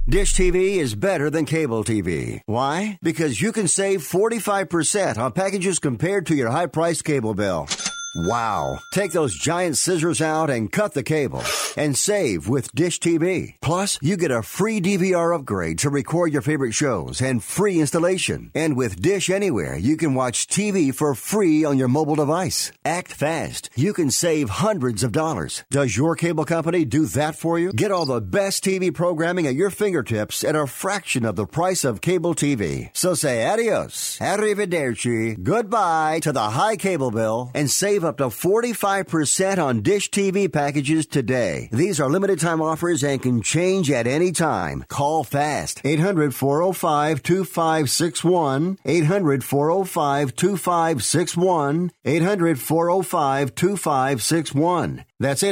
Dish TV is better than cable TV. Why? Because you can save 45% on packages compared to your high-priced cable bill. Wow. Take those giant scissors out and cut the cable and save with Dish TV. Plus, you get a free DVR upgrade to record your favorite shows and free installation. And with Dish Anywhere, you can watch TV for free on your mobile device. Act fast. You can save hundreds of dollars. Does your cable company do that for you? Get all the best TV programming at your fingertips at a fraction of the price of cable TV. So say adios, arrivederci, goodbye to the high cable bill and save up to 45% on Dish TV packages today. These are limited time offers and can change at any time. Call fast. 800-405-2561. 800-405-2561. 800-405-2561. That's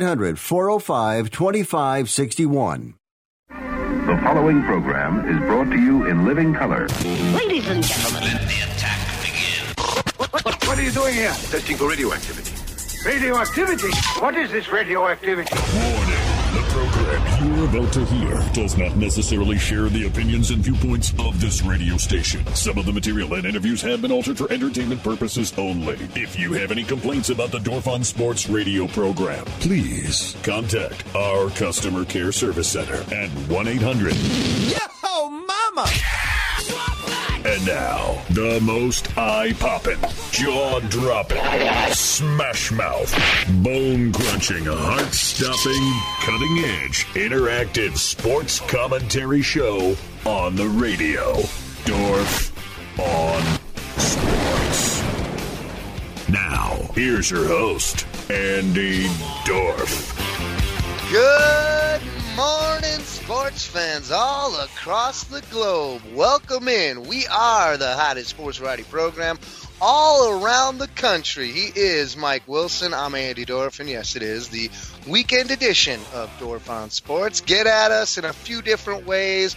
800-405-2561. The following program is brought to you in living color. Ladies and gentlemen, let the attack begin. What are you doing here? Testing for radioactivity. Radioactivity? What is this radioactivity? Warning. The program you're about to hear does not necessarily share the opinions and viewpoints of this radio station. Some of the material and interviews have been altered for entertainment purposes only. If you have any complaints about the Dorfon Sports radio program, please contact our customer care service center at 1-800. Yo, mama! And now, the most eye-popping, jaw-dropping, smash-mouth, bone-crunching, heart-stopping, cutting-edge, interactive sports commentary show on the radio. Dorf on Sports. Now, here's your host, Andy Dorf. Good morning, sports fans all across the globe. Welcome in. We are the hottest sports variety program all around the country. He is Mike Wilson. I'm Andy Dorf, and yes, it is the weekend edition of Dorf on Sports. Get at us in a few different ways.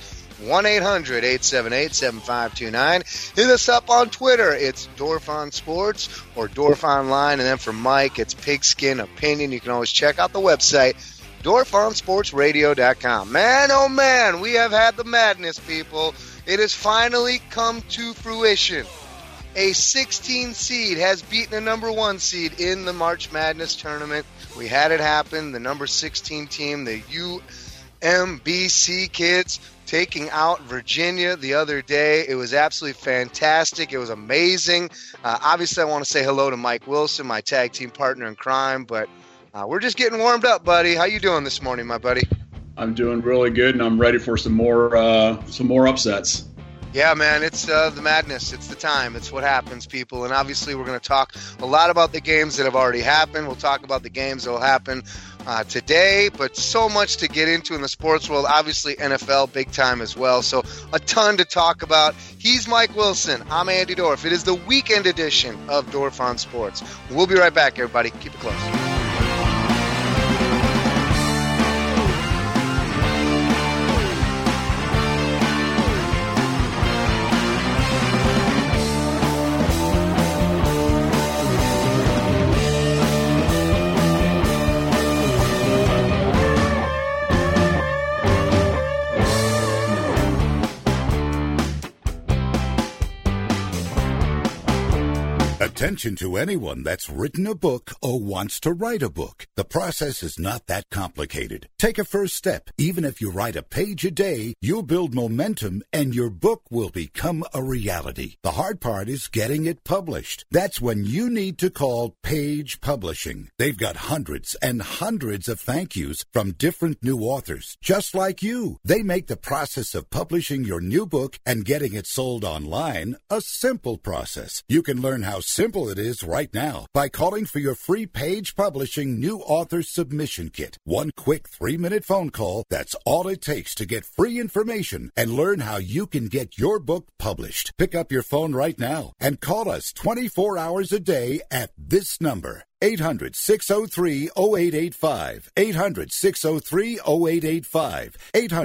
1-800-878-7529. Hit us up on Twitter. It's Dorf on Sports or Dorf Online. And then for Mike, it's Pigskin Opinion. You can always check out the website, DorfonSportsRadio.com. Man, oh man, we have had the madness, people. It has finally come to fruition. A 16 seed has beaten a number 1 seed in the March Madness tournament. We had it happen. The number 16 team, the UMBC kids, taking out Virginia the other day. It was absolutely fantastic. It was amazing. Obviously, I want to say hello to Mike Wilson, my tag team partner in crime, but we're just getting warmed up, buddy. How you doing this morning, my buddy? I'm doing really good, and I'm ready for some more upsets. Yeah, man, it's the madness. It's the time. It's what happens, people. And obviously, we're going to talk a lot about the games that have already happened. We'll talk about the games that will happen today, but so much to get into in the sports world. Obviously, NFL, big time as well. So a ton to talk about. He's Mike Wilson. I'm Andy Dorf. It is the weekend edition of Dorf on Sports. We'll be right back, everybody. Keep it close. Attention to anyone that's written a book or wants to write a book. The process is not that complicated. Take a first step. Even if you write a page a day, you'll build momentum and your book will become a reality. The hard part is getting it published. That's when you need to call Page Publishing. They've got hundreds and hundreds of thank yous from different new authors, just like you. They make the process of publishing your new book and getting it sold online a simple process. You can learn how simple it is right now by calling for your free Page Publishing new author submission kit. One quick 3-minute phone call, that's all it takes to get free information and learn how you can get your book published. Pick up your phone right now and call us 24 hours a day at this number. 800-603-0885. 800-603-0885.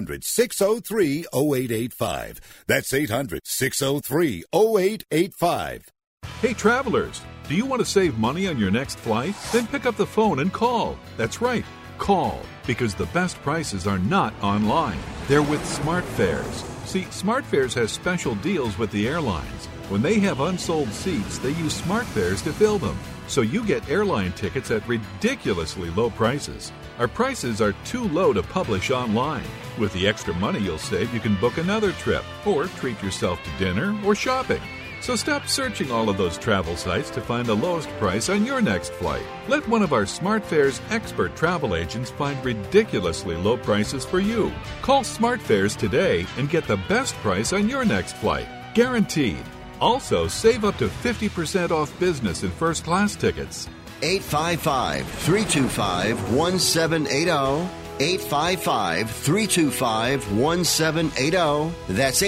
800-603-0885. That's 800-603-0885. Hey travelers, do you want to save money on your next flight? Then pick up the phone and call. That's right, call, because the best prices are not online. They're with SmartFares. See, SmartFares has special deals with the airlines. When they have unsold seats, they use SmartFares to fill them. So you get airline tickets at ridiculously low prices. Our prices are too low to publish online. With the extra money you'll save, you can book another trip or treat yourself to dinner or shopping. So stop searching all of those travel sites to find the lowest price on your next flight. Let one of our SmartFares expert travel agents find ridiculously low prices for you. Call SmartFares today and get the best price on your next flight. Guaranteed. Also, save up to 50% off business and first class tickets. 855-325-1780. 855-325-1780. That's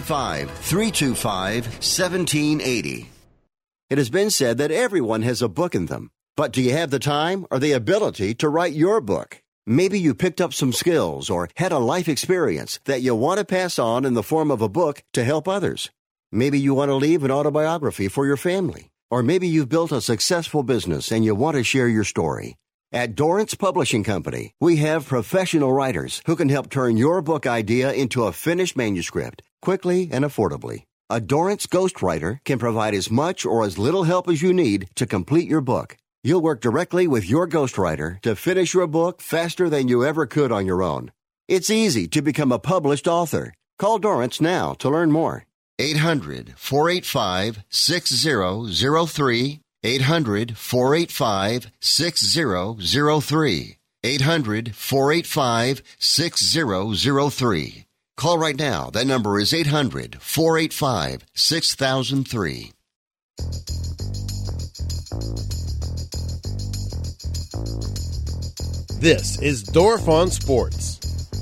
855-325-1780. It has been said that everyone has a book in them. But do you have the time or the ability to write your book? Maybe you picked up some skills or had a life experience that you want to pass on in the form of a book to help others. Maybe you want to leave an autobiography for your family. Or maybe you've built a successful business and you want to share your story. At Dorrance Publishing Company, we have professional writers who can help turn your book idea into a finished manuscript quickly and affordably. A Dorrance ghostwriter can provide as much or as little help as you need to complete your book. You'll work directly with your ghostwriter to finish your book faster than you ever could on your own. It's easy to become a published author. Call Dorrance now to learn more. 800-485-6003. 800-485-6003. 800-485-6003. Call right now. That number is 800-485-6003. This is Dorf on Sports.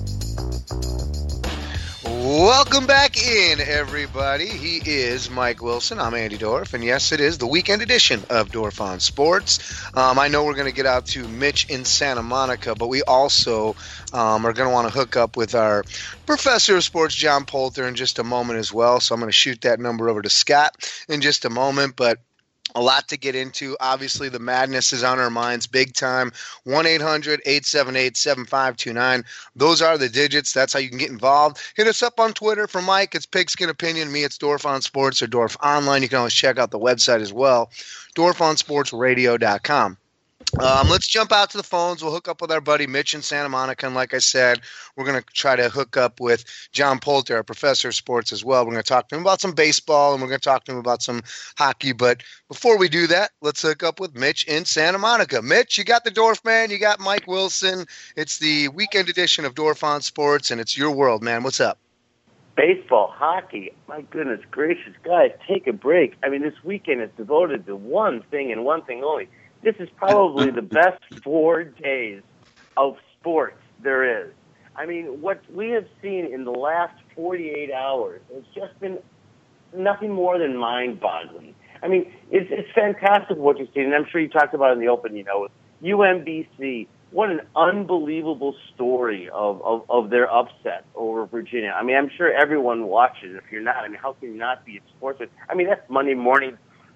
Welcome back in, everybody. He is Mike Wilson. I'm Andy Dorf, and yes, it is the weekend edition of Dorf on Sports. I know we're going to get out to Mitch in Santa Monica, but we also are going to want to hook up with our professor of sports, John Poulter, in just a moment as well. So I'm going to shoot that number over to Scott in just a moment, but a lot to get into. Obviously, the madness is on our minds big time. 1-800-878-7529. Those are the digits. That's how you can get involved. Hit us up on Twitter. For Mike, it's Pigskin Opinion. Me, it's Dorf on Sports or Dorf Online. You can always check out the website as well, dorfonsportsradio.com. Let's jump out to the phones. We'll hook up with our buddy Mitch in Santa Monica. And like I said, we're going to try to hook up with John Poulter, our professor of sports as well. We're going to talk to him about some baseball, and we're going to talk to him about some hockey. But before we do that, let's hook up with Mitch in Santa Monica. Mitch, you got the Dorf man. You got Mike Wilson. It's the weekend edition of Dorf on Sports, and it's your world, man. What's up? Baseball, hockey, my goodness gracious. Guys, take a break. I mean, this weekend is devoted to one thing and one thing only. This is probably the best 4 days of sports there is. I mean, what we have seen in the last 48 hours has just been nothing more than mind-boggling. I mean, it's fantastic what you've seen, and I'm sure you talked about it in the open, with UMBC. What an unbelievable story of their upset over Virginia. I mean, I'm sure everyone watches. If you're not, I mean, how can you not be a sportsman? I mean, that's Monday morning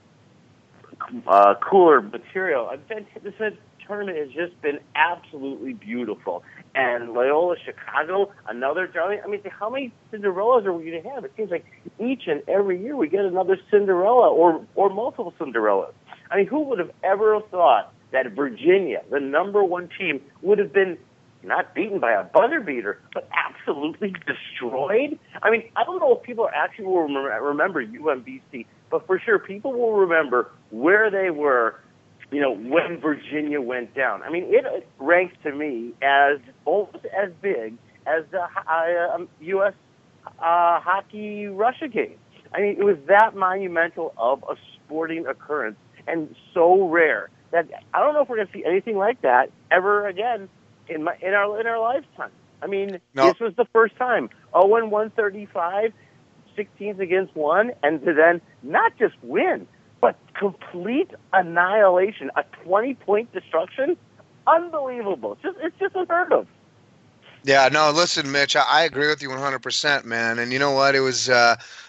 cooler material. This tournament has just been absolutely beautiful. And Loyola Chicago, another darling. I mean, how many Cinderellas are we going to have? It seems like each and every year we get another Cinderella or multiple Cinderellas. I mean, who would have ever thought that Virginia, the number one team, would have been not beaten by a buzzer beater, but absolutely destroyed? I mean, I don't know if people actually will remember UMBC, but for sure people will remember where they were, when Virginia went down. I mean, it ranks to me as almost as big as the U.S. hockey Russia game. I mean, it was that monumental of a sporting occurrence and so rare that I don't know if we're going to see anything like that ever again in our lifetime. I mean, This was the first time. 0-135, 16 against 1, and to then not just win, but complete annihilation, a 20-point destruction. Unbelievable. It's just unheard of. Yeah, no, listen, Mitch, I agree with you 100%, man. And you know what? It was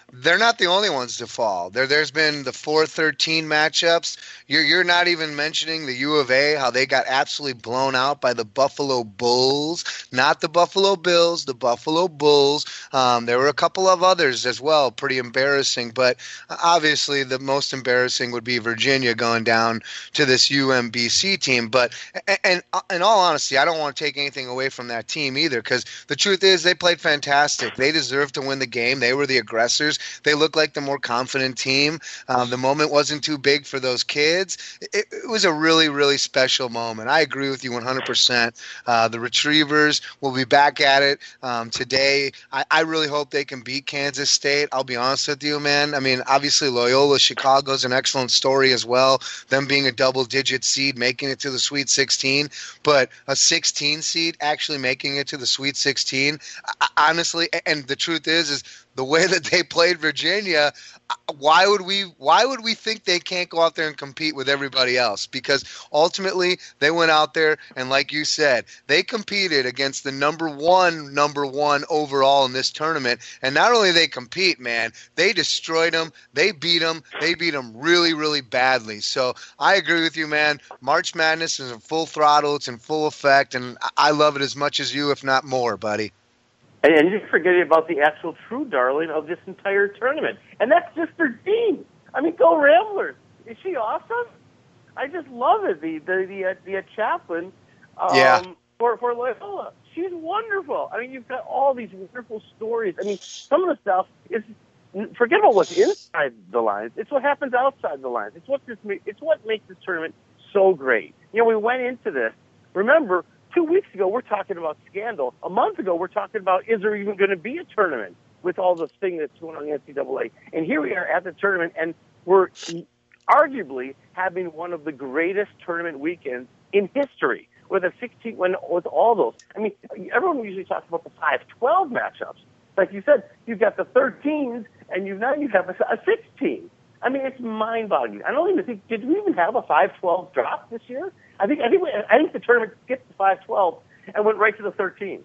they're not the only ones to fall. There's been the 4-13 matchups. You're not even mentioning the U of A, how they got absolutely blown out by the Buffalo Bulls. Not the Buffalo Bills, the Buffalo Bulls. There were a couple of others as well, pretty embarrassing. But obviously the most embarrassing would be Virginia going down to this UMBC team. But and in all honesty, I don't want to take anything away from that team either, because the truth is they played fantastic. They deserved to win the game. They were the aggressors. They looked like the more confident team. The moment wasn't too big for those kids. It was a really, really special moment. I agree with you 100%. The Retrievers will be back at it today. I really hope they can beat Kansas State. I'll be honest with you, man. I mean, obviously Loyola Chicago is an excellent story as well, them being a double-digit seed, making it to the Sweet 16, but a 16 seed actually making it to the Sweet 16, honestly, and the truth is the way that they played Virginia, why would we think they can't go out there and compete with everybody else? Because ultimately they went out there and, like you said, they competed against the number one overall in this tournament. And not only they compete, man, they destroyed them. They beat them really, really badly. So I agree with you, man. March Madness is in full throttle. It's in full effect. And I love it as much as you, if not more, buddy. And you're forgetting about the actual true darling of this entire tournament. And that's Sister Jean. I mean, go Ramblers. Is she awesome? I just love it. The chaplain for Loyola. She's wonderful. I mean, you've got all these wonderful stories. I mean, some of the stuff is, forget about what's inside the lines. It's what happens outside the lines. It's what makes this tournament so great. You know, we went into this. Remember, 2 weeks ago, we're talking about scandal. A month ago, we're talking about, is there even going to be a tournament with all the thing that's going on in the NCAA? And here we are at the tournament, and we're arguably having one of the greatest tournament weekends in history with a 16, with all those. I mean, everyone usually talks about the 5-12 matchups. Like you said, you've got the 13s, and now you have a 16. I mean, it's mind-boggling. I don't even think, did we even have a 5-12 drop this year? I think the tournament skipped the 5-12 and went right to the 13.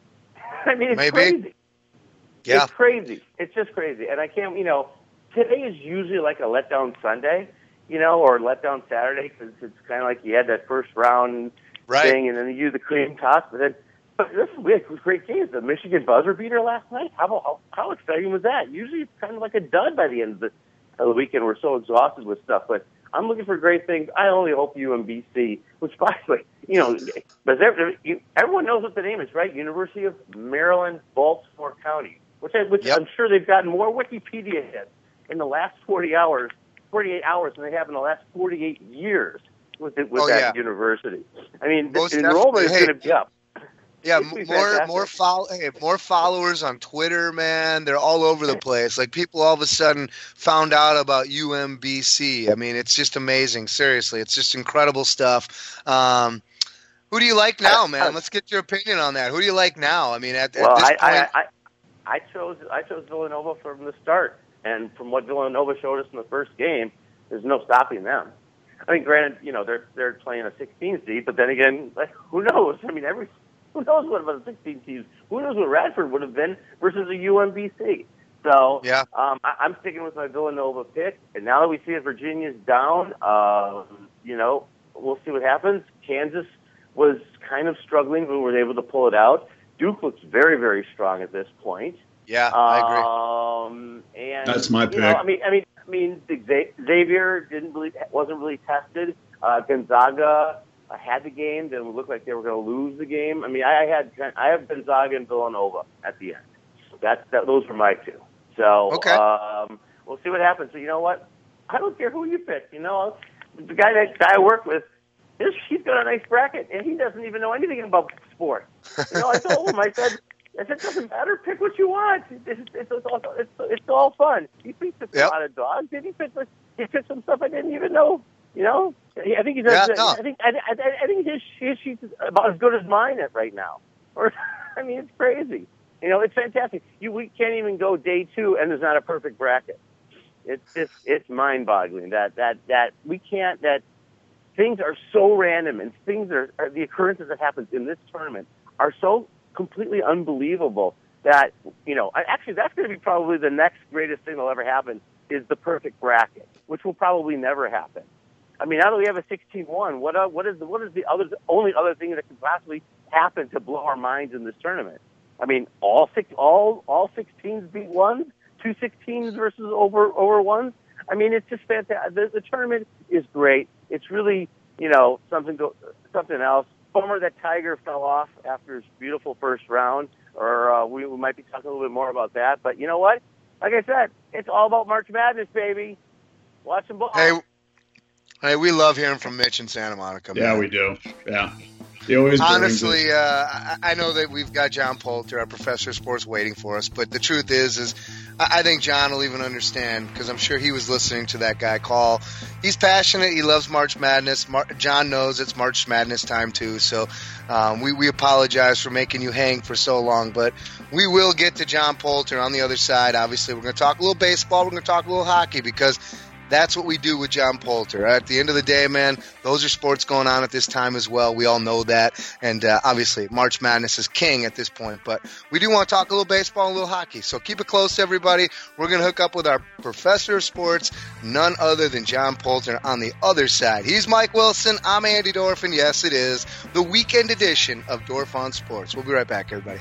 I mean, it's crazy. Yeah. It's crazy. It's just crazy. And I can't, today is usually like a letdown Sunday, or letdown Saturday, because it's kind of like you had that first round thing, and then you do the cream toss. But we had great games. The Michigan buzzer beater last night. How exciting was that? Usually it's kind of like a dud by the end of the weekend. We're so exhausted with stuff, but I'm looking for great things. I only hope UMBC, which, by the way, but everyone knows what the name is, right? University of Maryland, Baltimore County, which I'm sure they've gotten more Wikipedia hits in the last 48 hours than they have in the last 48 years with that university. I mean, the enrollment is going to be up. Yeah, more followers on Twitter, man. They're all over the place. Like, people all of a sudden found out about UMBC. I mean, it's just amazing. Seriously, it's just incredible stuff. Who do you like now, man? Let's get your opinion on that. Who do you like now? I mean, at this point, I chose Villanova from the start, and from what Villanova showed us in the first game, there's no stopping them. I mean, granted, they're playing a 16 seed, but then again, who knows? I mean, who knows what about the 16 teams? Who knows what Radford would have been versus a UMBC? So I'm sticking with my Villanova pick. And now that we see that Virginia's down, we'll see what happens. Kansas was kind of struggling when we were able to pull it out. Duke looks very, very strong at this point. Yeah, I agree. And that's my pick. I mean, Xavier wasn't really tested. Gonzaga had the game, then it looked like they were going to lose the game. I mean, I have Gonzaga and Villanova at the end. Those were my two. So we'll see what happens. So you know what? I don't care who you pick. The guy I work with, he's got a nice bracket, and he doesn't even know anything about sports. I told him, I said, it doesn't matter. Pick what you want. It's all fun. He picks a lot of dogs. Did he pick some stuff I didn't even know? I think he does. I think his sheet's about as good as mine right now. I mean, it's crazy. It's fantastic. We can't even go day 2 and there's not a perfect bracket. It's mind-boggling that we can't. That things are so random, and things are the occurrences that happen in this tournament are so completely unbelievable that, actually that's going to be probably the next greatest thing that'll ever happen is the perfect bracket, which will probably never happen. I mean, now that we have a 16-1, what is the only other thing that could possibly happen to blow our minds in this tournament? I mean, all 16s beat ones, 2 16s versus over ones. I mean, it's just fantastic. The tournament is great. It's really, something else. Bummer that Tiger fell off after his beautiful first round, or we might be talking a little bit more about that. But you know what? Like I said, it's all about March Madness, baby. Watch them ball. Hey, we love hearing from Mitch in Santa Monica, man. Yeah, we do. Yeah. Honestly, I know that we've got John Poulter, our professor of sports, waiting for us, but the truth is I think John will even understand, because I'm sure he was listening to that guy call. He's passionate. He loves March Madness. John knows it's March Madness time, too, so we apologize for making you hang for so long, but we will get to John Poulter on the other side. Obviously, we're going to talk a little baseball. We're going to talk a little hockey, because that's what we do with John Poulter. At the end of the day, man, those are sports going on at this time as well. We all know that. And obviously, March Madness is king at this point. But we do want to talk a little baseball and a little hockey. So keep it close, everybody. We're going to hook up with our professor of sports, none other than John Poulter on the other side. He's Mike Wilson. I'm Andy Dorf. And yes, it is the weekend edition of Dorf on Sports. We'll be right back, everybody.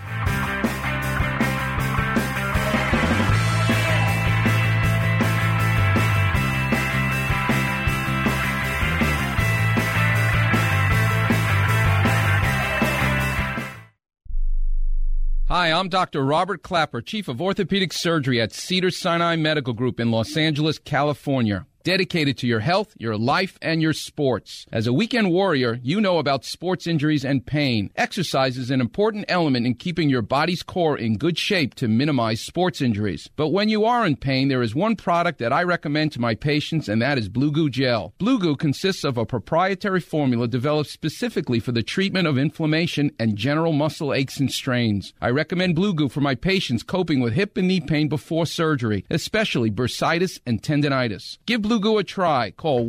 Hi, I'm Dr. Robert Clapper, Chief of Orthopedic Surgery at Cedars-Sinai Medical Group in Los Angeles, California. Dedicated to your health, your life, and your sports. As a weekend warrior, you know about sports injuries and pain. Exercise is an important element in keeping your body's core in good shape to minimize sports injuries. But when you are in pain, there is one product that I recommend to my patients, and that is Blue Goo Gel. Blue Goo consists of a proprietary formula developed specifically for the treatment of inflammation and general muscle aches and strains. I recommend Blue Goo for my patients coping with hip and knee pain before surgery, especially bursitis and tendinitis. Give Blue Goo a try. Call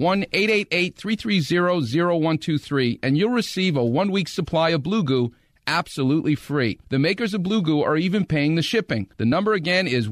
1-888-330-0123 and you'll receive a 1-week supply of Blue Goo absolutely free. The makers of Blue Goo are even paying the shipping. The number again is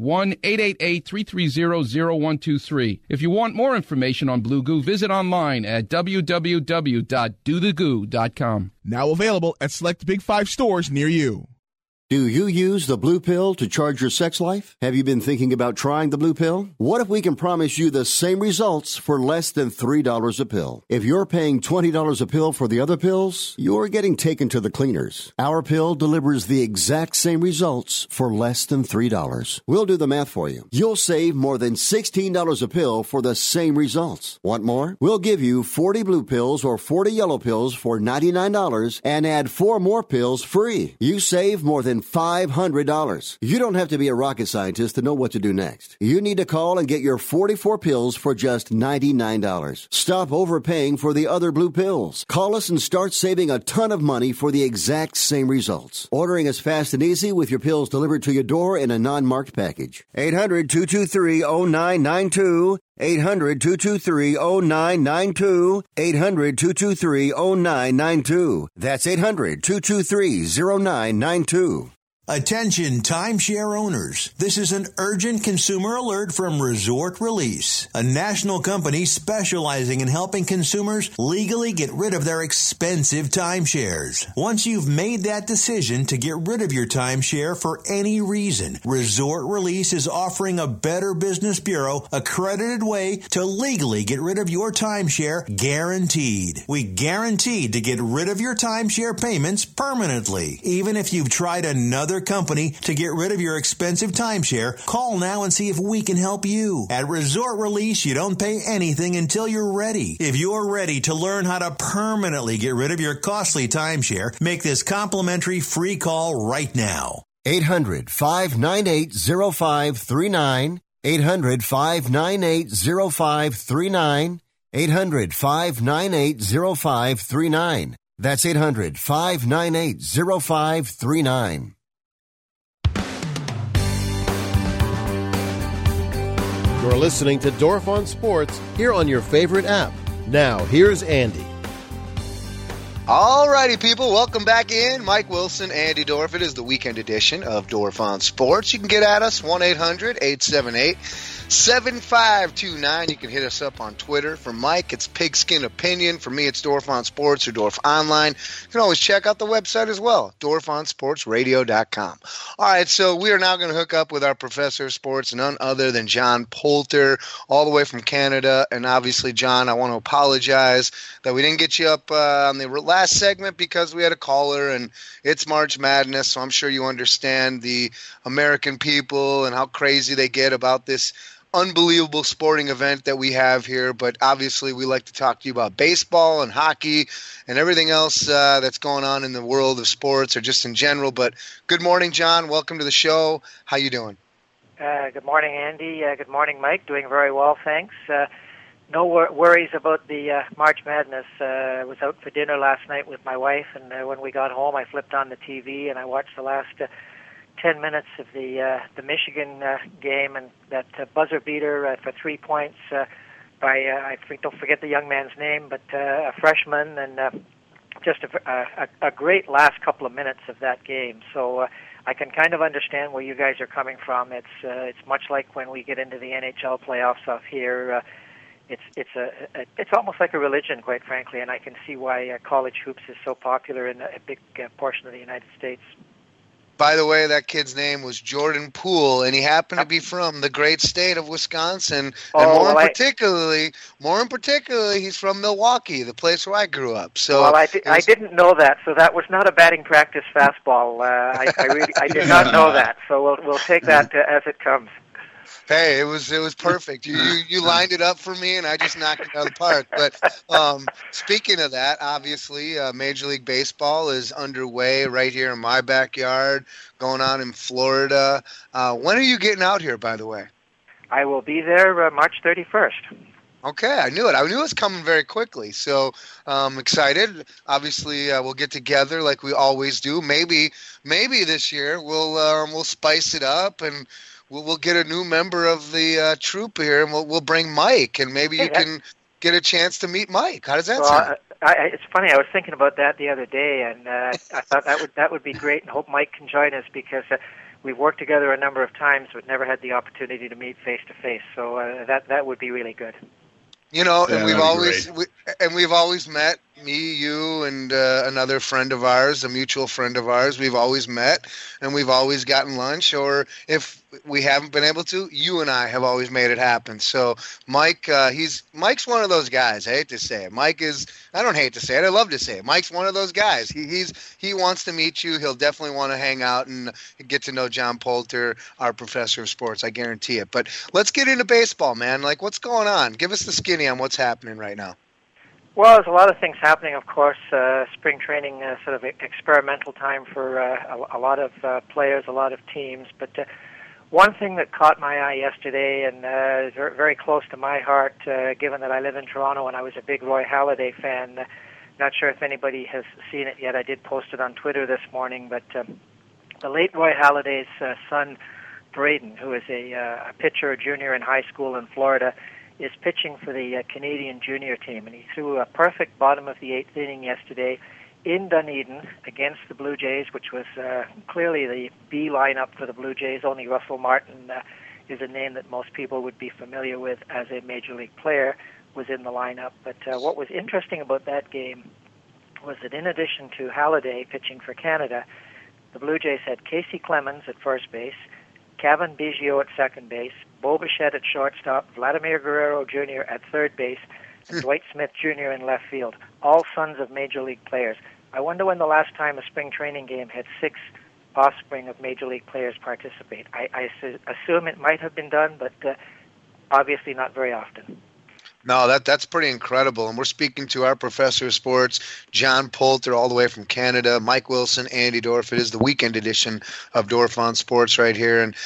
1-888-330-0123. If you want more information on Blue Goo, visit online at www.dothegoo.com. Now available at select Big 5 stores near you. Do you use the Blue Pill to charge your sex life? Have you been thinking about trying the Blue Pill? What if we can promise you the same results for less than $3 a pill? If you're paying $20 a pill for the other pills, you're getting taken to the cleaners. Our pill delivers the exact same results for less than $3. We'll do the math for you. You'll save more than $16 a pill for the same results. Want more? We'll give you 40 blue pills or 40 yellow pills for $99 and add 4 more pills free. You save more than $500. You don't have to be a rocket scientist to know what to do next. You need to call and get your 44 pills for just $99. Stop overpaying for the other blue pills. Call us and start saving a ton of money for the exact same results. Ordering is fast and easy with your pills delivered to your door in a non-marked package. 800-223-0992. 800-223-0992. 800-223-0992. That's 800-223-0992. Attention timeshare owners. This is an urgent consumer alert from Resort Release, a national company specializing in helping consumers legally get rid of their expensive timeshares. Once you've made that decision to get rid of your timeshare for any reason, Resort Release is offering a Better Business Bureau accredited way to legally get rid of your timeshare, guaranteed. We guaranteed to get rid of your timeshare payments permanently. Even if you've tried another company to get rid of your expensive timeshare, call now and see if we can help you. At Resort Release, you don't pay anything until you're ready. If you're ready to learn how to permanently get rid of your costly timeshare, make this complimentary free call right now. 800-598-0539. 800-598-0539. 800-598-0539. That's 800-598-0539. You're listening to Dorf on Sports here on your favorite app. Now, here's Andy. Alrighty, people, welcome back in. Mike Wilson, Andy Dorf. It is the weekend edition of Dorf on Sports. You can get at us, 1-800-878-7529. You can hit us up on Twitter. For Mike, it's Pigskin Opinion. For me, it's Dorf on Sports or Dorf Online. You can always check out the website as well, DorfOnSportsRadio.com. All right, so we are now going to hook up with our professor of sports, none other than John Poulter, all the way from Canada. And obviously, John, I want to apologize that we didn't get you up on the last segment because we had a caller, and it's March Madness, so I'm sure you understand the American people and how crazy they get about this unbelievable sporting event that we have here. But obviously we like to talk to you about baseball and hockey and everything else that's going on in the world of sports or just in general. But good morning, John. Welcome to the show. How you doing? Good morning, Andy. Good morning, Mike. Doing very well, thanks. No worries about the March Madness. I was out for dinner last night with my wife, and when we got home, I flipped on the TV and I watched the last 10 minutes of the Michigan game, and that buzzer beater for 3 points by don't forget the young man's name, but a freshman, and just a great last couple of minutes of that game. So I can kind of understand where you guys are coming from. It's much like when we get into the NHL playoffs off here. It's almost like a religion, quite frankly, and I can see why college hoops is so popular in a big portion of the United States. By the way, that kid's name was Jordan Poole, and he happened to be from the great state of Wisconsin. And more particularly, he's from Milwaukee, the place where I grew up. So, I didn't know that, so that was not a batting practice fastball. I did not know that, so we'll take that as it comes. Hey, it was perfect. You lined it up for me, and I just knocked it out of the park. But speaking of that, obviously, Major League Baseball is underway right here in my backyard, going on in Florida. When are you getting out here, by the way? I will be there March 31st. Okay, I knew it. I knew it was coming very quickly, so I'm excited. Obviously, we'll get together like we always do. Maybe this year we'll spice it up and we'll get a new member of the troupe here, and we'll bring Mike, and maybe you can get a chance to meet Mike. How does that sound? It's funny. I was thinking about that the other day, and I thought that would be great, and hope Mike can join us because we've worked together a number of times, but never had the opportunity to meet face to face. So that would be really good. You know, and we've always met, me, you, and another friend of ours, a mutual friend of ours. We've always met, and we've always gotten lunch, or if we haven't been able to, you and I have always made it happen. So Mike, Mike's one of those guys. I hate to say it. I don't hate to say it. I love to say it. Mike's one of those guys. He wants to meet you. He'll definitely want to hang out and get to know John Poulter, our professor of sports. I guarantee it. But let's get into baseball, man. Like, what's going on? Give us the skinny on what's happening right now. Well, there's a lot of things happening, of course. Spring training, sort of experimental time for a lot of players, a lot of teams. But one thing that caught my eye yesterday, and is very, very close to my heart, given that I live in Toronto and I was a big Roy Halladay fan. Not sure if anybody has seen it yet. I did post it on Twitter this morning. But the late Roy Halladay's son, Braden, who is a pitcher, a junior in high school in Florida, is pitching for the Canadian junior team, and he threw a perfect bottom of the eighth inning yesterday in Dunedin against the Blue Jays, which was clearly the B lineup for the Blue Jays. Only Russell Martin is a name that most people would be familiar with as a Major League player, was in the lineup. But what was interesting about that game was that in addition to Halladay pitching for Canada, the Blue Jays had Casey Clemens at first base, Kevin Biggio at second base, Bo Bichette at shortstop, Vladimir Guerrero Jr. at third base, and Dwight Smith Jr. in left field, all sons of Major League players. I wonder when the last time a spring training game had 6 offspring of Major League players participate. I assume it might have been done, but obviously not very often. No, that's pretty incredible. And we're speaking to our professor of sports, John Poulter, all the way from Canada, Mike Wilson, Andy Dorf. It is the weekend edition of Dorf on Sports right here. And,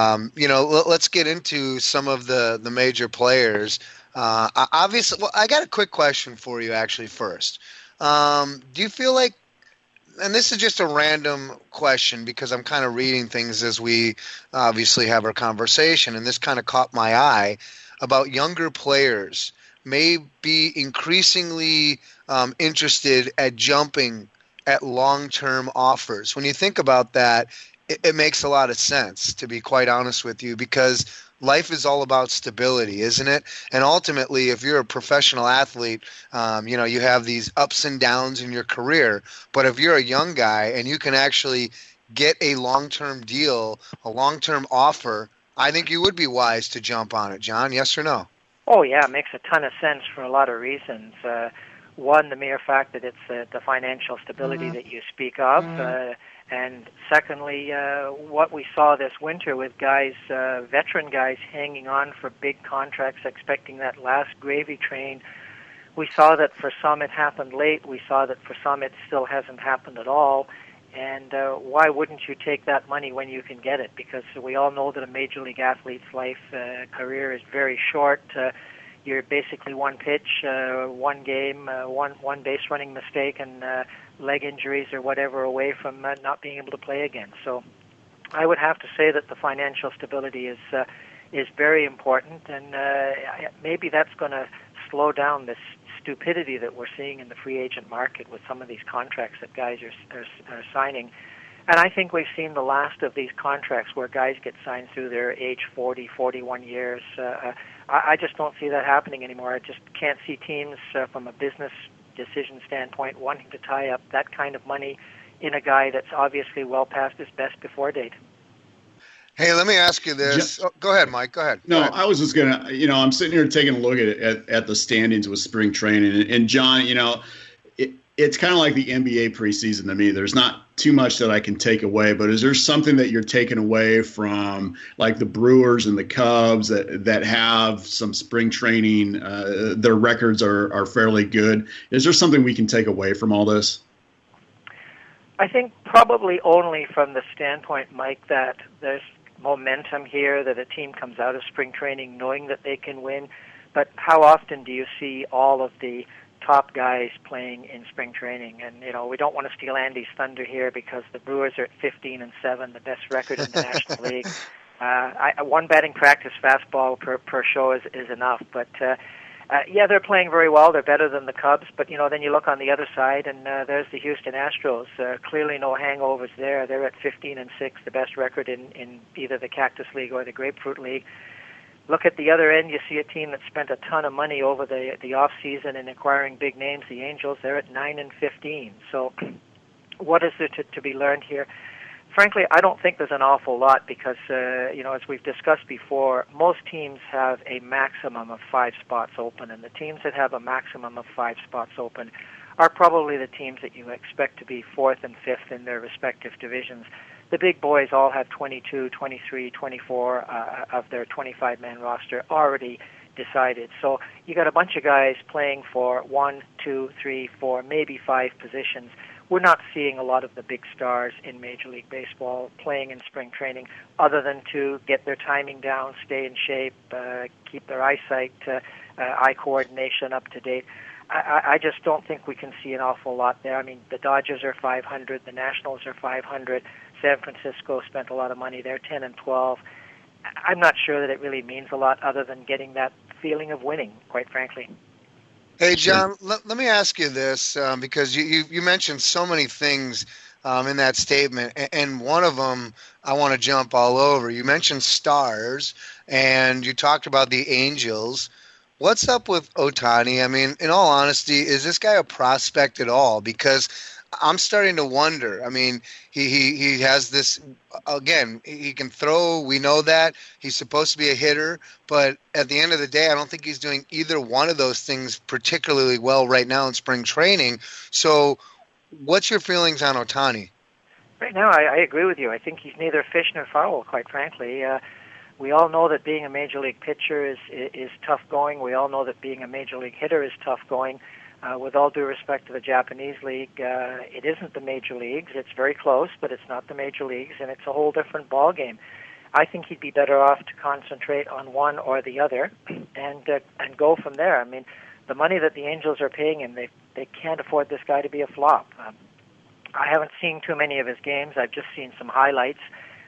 let's get into some of the major players. Obviously, well, I got a quick question for you actually first. Do you feel like, and this is just a random question because I'm kind of reading things as we obviously have our conversation, and this kind of caught my eye, about younger players may be increasingly interested at jumping at long-term offers. When you think about that, it makes a lot of sense, to be quite honest with you, because life is all about stability, isn't it? And ultimately, if you're a professional athlete, you have these ups and downs in your career. But if you're a young guy and you can actually get a long-term deal, a long-term offer, I think you would be wise to jump on it, John. Yes or no? Oh, yeah, it makes a ton of sense for a lot of reasons. One, the mere fact that it's the financial stability that you speak of. And secondly, what we saw this winter with guys, veteran guys, hanging on for big contracts, expecting that last gravy train. We saw that for some it happened late. We saw that for some it still hasn't happened at all. And why wouldn't you take that money when you can get it? Because we all know that a major league athlete's career is very short. You're basically one pitch, one game, one base running mistake, and leg injuries or whatever away from not being able to play again. So I would have to say that the financial stability is very important, and maybe that's going to slow down this stupidity that we're seeing in the free agent market with some of these contracts that guys are signing. And I think we've seen the last of these contracts where guys get signed through their age 40, 41 years. I just don't see that happening anymore. I just can't see teams from a business decision standpoint wanting to tie up that kind of money in a guy that's obviously well past his best before date. Hey, let me ask you this. Go ahead, Mike. Go ahead. No, I was just going to, I'm sitting here taking a look at the standings with spring training. And John, it's kind of like the NBA preseason to me. There's not too much that I can take away, but is there something that you're taking away from like the Brewers and the Cubs that have some spring training, their records are fairly good? Is there something we can take away from all this? I think probably only from the standpoint, Mike, that there's momentum here, that a team comes out of spring training knowing that they can win. But how often do you see all of the top guys playing in spring training? And, we don't want to steal Andy's thunder here because the Brewers are at 15-7, the best record in the National League. One batting practice fastball per show is enough. But, they're playing very well. They're better than the Cubs. But, then you look on the other side, and there's the Houston Astros. Clearly no hangovers there. They're at 15-6, the best record in either the Cactus League or the Grapefruit League. Look at the other end, you see a team that spent a ton of money over the off season in acquiring big names, the Angels. They're at 9-15. So what is there to be learned here? Frankly, I don't think there's an awful lot because, as we've discussed before, most teams have a maximum of 5 spots open, and the teams that have a maximum of 5 spots open are probably the teams that you expect to be 4th and 5th in their respective divisions. The big boys all have 22, 23, 24 of their 25-man roster already decided. So you got a bunch of guys playing for 1, 2, 3, 4, maybe 5 positions. We're not seeing a lot of the big stars in Major League Baseball playing in spring training other than to get their timing down, stay in shape, keep their eyesight, eye coordination up to date. I just don't think we can see an awful lot there. I mean, the Dodgers are 500, the Nationals are 500, San Francisco spent a lot of money. They're 10-12. I'm not sure that it really means a lot other than getting that feeling of winning, quite frankly. Hey, John, let me ask you this, because you mentioned so many things in that statement, and one of them I want to jump all over. You mentioned stars, and you talked about the Angels. What's up with Ohtani? I mean, in all honesty, is this guy a prospect at all? Because I'm starting to wonder. I mean, he has this, again, he can throw. We know that. He's supposed to be a hitter. But at the end of the day, I don't think he's doing either one of those things particularly well right now in spring training. So what's your feelings on Ohtani? Right now, I agree with you. I think he's neither fish nor fowl, quite frankly. We all know that being a major league pitcher is tough going. We all know that being a major league hitter is tough going. With all due respect to the Japanese league, it isn't the major leagues. It's very close, but it's not the major leagues, and it's a whole different ball game. I think he'd be better off to concentrate on one or the other and go from there. I mean, the money that the Angels are paying him, they can't afford this guy to be a flop. I haven't seen too many of his games. I've just seen some highlights.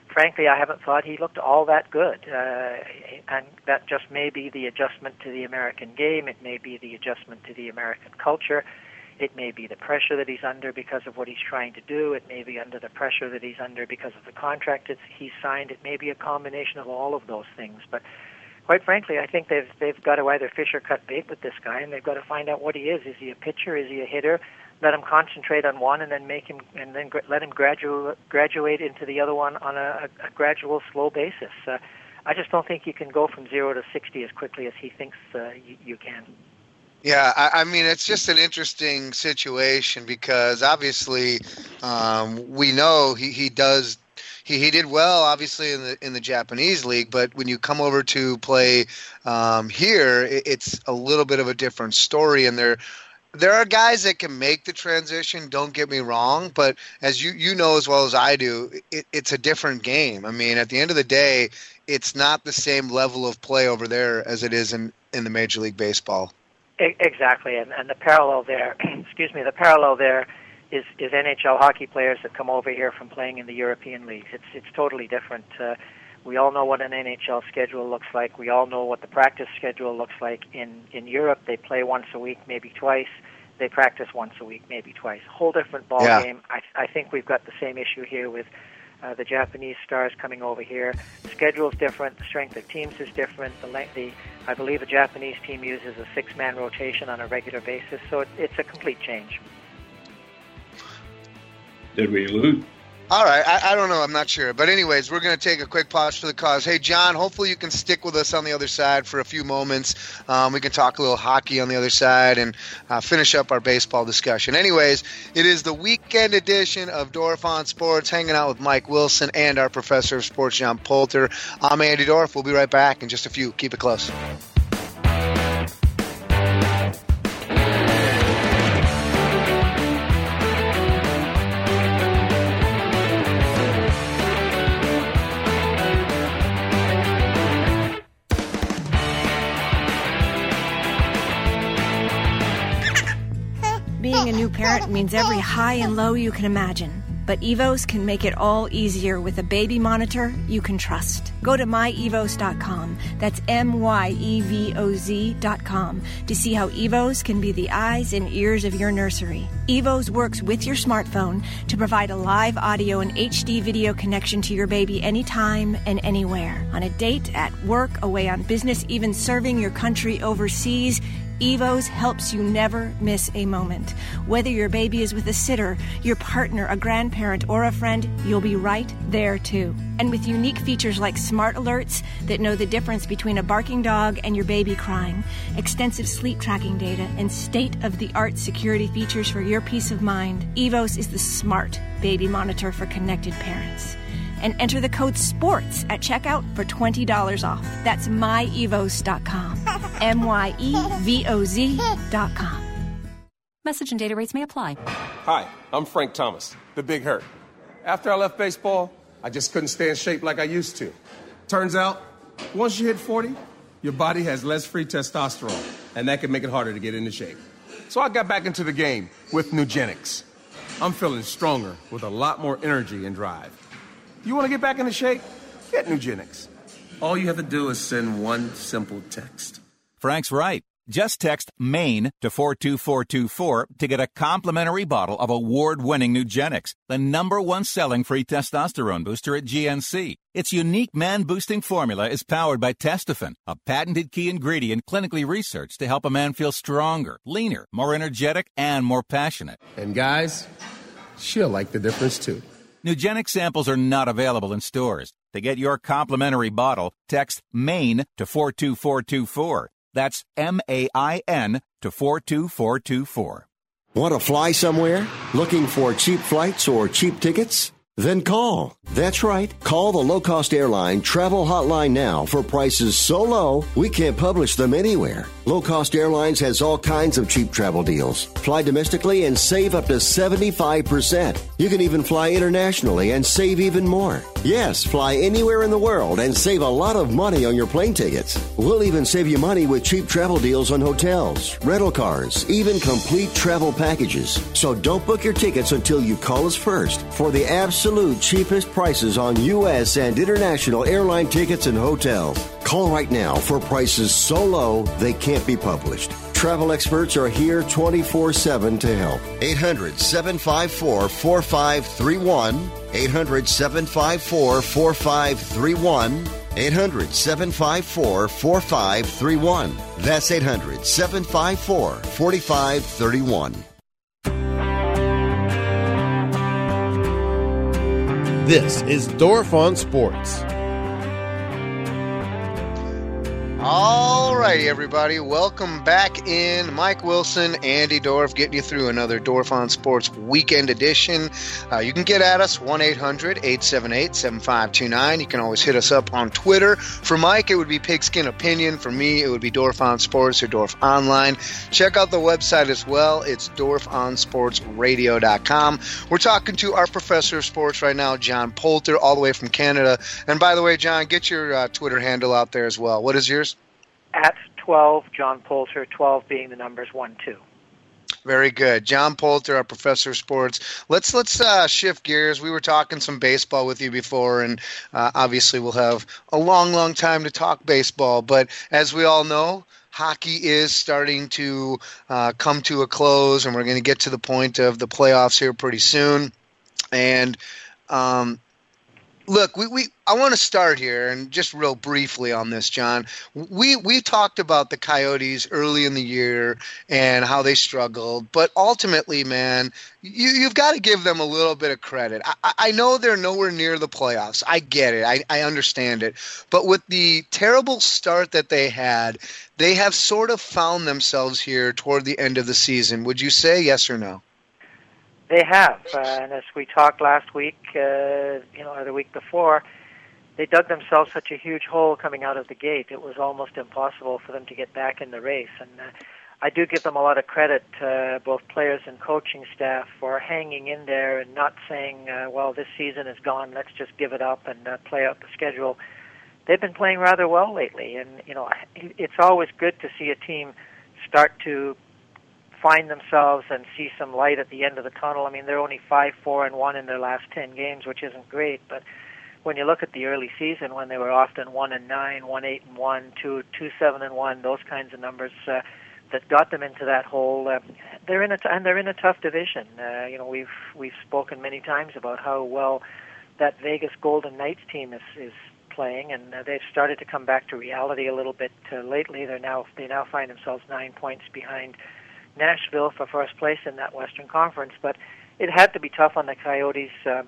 frankly, I haven't thought he looked all that good. And that just may be the adjustment to the American game. It may be the adjustment to the American culture. It may be the pressure that he's under because of what he's trying to do. It may be under the pressure that he's under because of the contract he's signed. It may be a combination of all of those things. But quite frankly, I think they've got to either fish or cut bait with this guy, and they've got to find out what he is. Is he a pitcher? Is he a hitter? Let him concentrate on one, and then let him graduate into the other one on a gradual, slow basis. I just don't think you can go from 0 to 60 as quickly as he thinks you can. Yeah, I mean, it's just an interesting situation because obviously we know he did well, obviously in the Japanese league, but when you come over to play here, it's a little bit of a different story, and there are guys that can make the transition, don't get me wrong, but as you know as well as I do, it's a different game. I mean, at the end of the day, it's not the same level of play over there as it is in the Major League Baseball. Exactly, and the parallel there, the parallel there is NHL hockey players that come over here from playing in the European leagues. It's totally different. We all know what an NHL schedule looks like. We all know what the practice schedule looks like. In Europe, they play once a week, maybe twice. They practice once a week, maybe twice. Whole different ball game. I think we've got the same issue here with the Japanese stars coming over here. The schedule's different. The strength of teams is different. I believe a Japanese team uses a 6-man rotation on a regular basis, so it's a complete change. Did we lose? All right, I don't know. I'm not sure. But anyways, we're going to take a quick pause for the cause. Hey, John, hopefully you can stick with us on the other side for a few moments. We can talk a little hockey on the other side and finish up our baseball discussion. Anyways, it is the weekend edition of Dorf on Sports, hanging out with Mike Wilson and our professor of sports, John Poulter. I'm Andy Dorf. We'll be right back in just a few. Keep it close. Being a new parent means every high and low you can imagine. But Evos can make it all easier with a baby monitor you can trust. Go to myevos.com, that's MYEVOZ.com, to see how Evos can be the eyes and ears of your nursery. Evos works with your smartphone to provide a live audio and HD video connection to your baby anytime and anywhere. On a date, at work, away on business, even serving your country overseas, Evos helps you never miss a moment. Whether your baby is with a sitter, your partner, a grandparent, or a friend, you'll be right there too. And with unique features like smart alerts that know the difference between a barking dog and your baby crying, extensive sleep tracking data, and state-of-the-art security features for your peace of mind, Evos is the smart baby monitor for connected parents. And enter the code SPORTS at checkout for $20 off. That's myevos.com. MYEVOZ.com. Message and data rates may apply. Hi, I'm Frank Thomas, the Big Hurt. After I left baseball, I just couldn't stay in shape like I used to. Turns out, once you hit 40, your body has less free testosterone, and that can make it harder to get into shape. So I got back into the game with Nugenics. I'm feeling stronger with a lot more energy and drive. You want to get back into shape? Get Nugenics. All you have to do is send one simple text. Frank's right. Just text MAINE to 42424 to get a complimentary bottle of award-winning Nugenics, the #1 selling free testosterone booster at GNC. Its unique man-boosting formula is powered by Testofen, a patented key ingredient clinically researched to help a man feel stronger, leaner, more energetic, and more passionate. And guys, she'll like the difference too. Nugenics samples are not available in stores. To get your complimentary bottle, text MAINE to 42424. That's MAIN to 42424. Want to fly somewhere? Looking for cheap flights or cheap tickets? Then call. That's right. Call the low-cost airline travel hotline now for prices so low we can't publish them anywhere. Low-cost airlines has all kinds of cheap travel deals. Fly domestically and save up to 75%. You can even fly internationally and save even more. Yes, fly anywhere in the world and save a lot of money on your plane tickets. We'll even save you money with cheap travel deals on hotels, rental cars, even complete travel packages. So don't book your tickets until you call us first for the absolute absolute cheapest prices on U.S. and international airline tickets and hotels. Call right now for prices so low they can't be published. Travel experts are here 24/7 to help. 800-754-4531. 800-754-4531. 800-754-4531. That's 800-754-4531. This is Dorf on Sports. All righty, everybody. Welcome back in. Mike Wilson, Andy Dorf, getting you through another Dorf on Sports weekend edition. You can get at us, 1-800-878-7529. You can always hit us up on Twitter. For Mike, it would be Pigskin Opinion. For me, it would be Dorf on Sports or Dorf Online. Check out the website as well. It's dorfonsportsradio.com. We're talking to our professor of sports right now, John Poulter, all the way from Canada. And by the way, John, get your Twitter handle out there as well. What is yours? At 12, John Poulter, 12 being the numbers 1, 2. Very good. John Poulter, our professor of sports. Let's shift gears. We were talking some baseball with you before, and obviously we'll have a long time to talk baseball. But as we all know, hockey is starting to come to a close, and we're going to get to the point of the playoffs here pretty soon. And look, I want to start here, and just real briefly on this, John. We talked about the Coyotes early in the year and how they struggled, but ultimately, man, you've got to give them a little bit of credit. I know they're nowhere near the playoffs. I get it. I understand it. But with the terrible start that they had, they have sort of found themselves here toward the end of the season. Would you say yes or no? They have, and as we talked last week, or the week before, they dug themselves such a huge hole coming out of the gate. It was almost impossible for them to get back in the race. And I do give them a lot of credit, both players and coaching staff, for hanging in there and not saying, well, this season is gone, let's just give it up and play out the schedule. They've been playing rather well lately, and it's always good to see a team start to find themselves and see some light at the end of the tunnel. I mean, they're only 5-4-1 in their last 10 games, which isn't great, but when you look at the early season, when they were often 1-9, 1-8-1, 2-7-1, those kinds of numbers that got them into that hole, they're in a tough division. We've spoken many times about how well that Vegas Golden Knights team is playing, and they've started to come back to reality a little bit lately. They now find themselves 9 points behind Nashville for first place in that Western Conference, but it had to be tough on the Coyotes.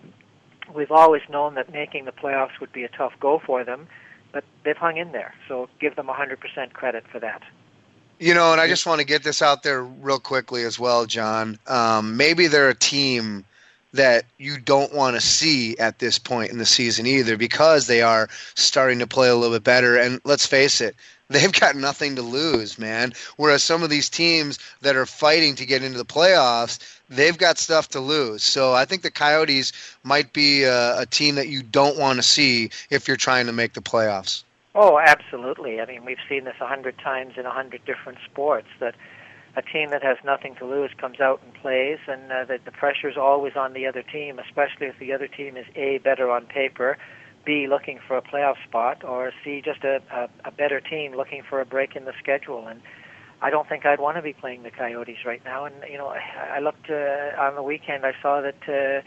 We've always known that making the playoffs would be a tough go for them, but they've hung in there, so give them 100% credit for that. And I just want to get this out there real quickly as well, John. Maybe they're a team that you don't want to see at this point in the season either, because they are starting to play a little bit better, and let's face it, they've got nothing to lose, man. Whereas some of these teams that are fighting to get into the playoffs, they've got stuff to lose. So I think the Coyotes might be a team that you don't want to see if you're trying to make the playoffs. Oh, absolutely. I mean, we've seen this 100 times in 100 different sports, that a team that has nothing to lose comes out and plays, and that the pressure's always on the other team, especially if the other team is A, better on paper, B, looking for a playoff spot, or C, just a better team looking for a break in the schedule. And I don't think I'd want to be playing the Coyotes right now. And, I looked on the weekend, I saw that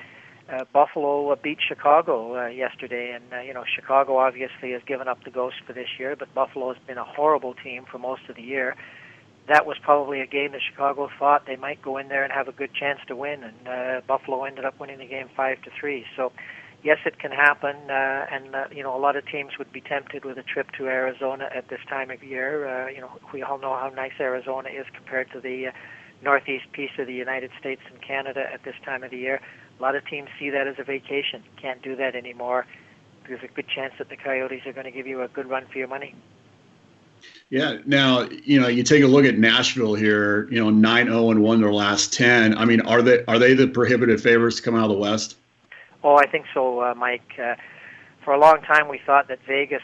Buffalo beat Chicago yesterday. And, Chicago obviously has given up the ghost for this year, but Buffalo has been a horrible team for most of the year. That was probably a game that Chicago thought they might go in there and have a good chance to win. And Buffalo ended up winning the game 5-3. So, yes, it can happen, and a lot of teams would be tempted with a trip to Arizona at this time of year. We all know how nice Arizona is compared to the northeast piece of the United States and Canada at this time of the year. A lot of teams see that as a vacation. Can't do that anymore. There's a good chance that the Coyotes are going to give you a good run for your money. Yeah. Now, you take a look at Nashville here, 9-0-1 their last 10. I mean, are they the prohibitive favorites to come out of the West? Oh, I think so, Mike. For a long time, we thought that Vegas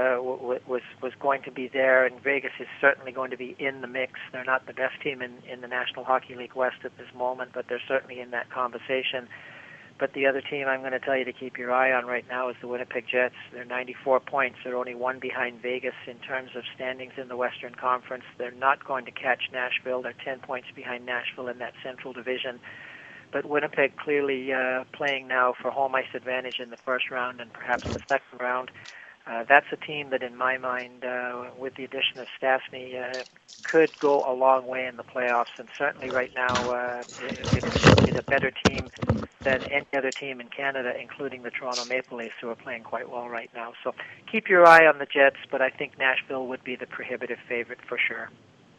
was going to be there, and Vegas is certainly going to be in the mix. They're not the best team in the National Hockey League West at this moment, but they're certainly in that conversation. But the other team I'm going to tell you to keep your eye on right now is the Winnipeg Jets. They're 94 points. They're only one behind Vegas in terms of standings in the Western Conference. They're not going to catch Nashville. They're 10 points behind Nashville in that Central Division. But Winnipeg clearly playing now for home ice advantage in the first round and perhaps the second round. That's a team that, in my mind, with the addition of Stastny, could go a long way in the playoffs. And certainly right now, it's a better team than any other team in Canada, including the Toronto Maple Leafs, who are playing quite well right now. So keep your eye on the Jets, but I think Nashville would be the prohibitive favorite for sure.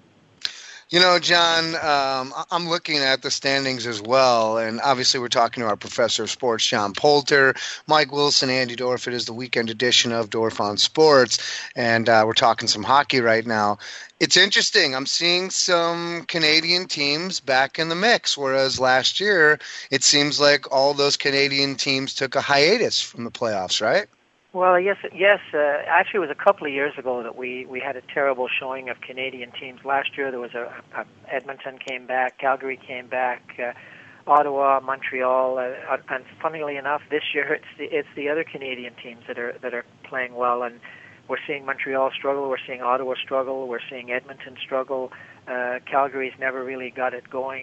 You know, John, I'm looking at the standings as well, and obviously we're talking to our professor of sports, John Poulter, Mike Wilson, Andy Dorf. It is the weekend edition of Dorf on Sports, and we're talking some hockey right now. It's interesting. I'm seeing some Canadian teams back in the mix, whereas last year it seems like all those Canadian teams took a hiatus from the playoffs, right? Well, yes. Actually, it was a couple of years ago that we had a terrible showing of Canadian teams. Last year, there was Edmonton came back, Calgary came back, Ottawa, Montreal, and funnily enough, this year it's the other Canadian teams that are playing well, and we're seeing Montreal struggle, we're seeing Ottawa struggle, we're seeing Edmonton struggle. Calgary's never really got it going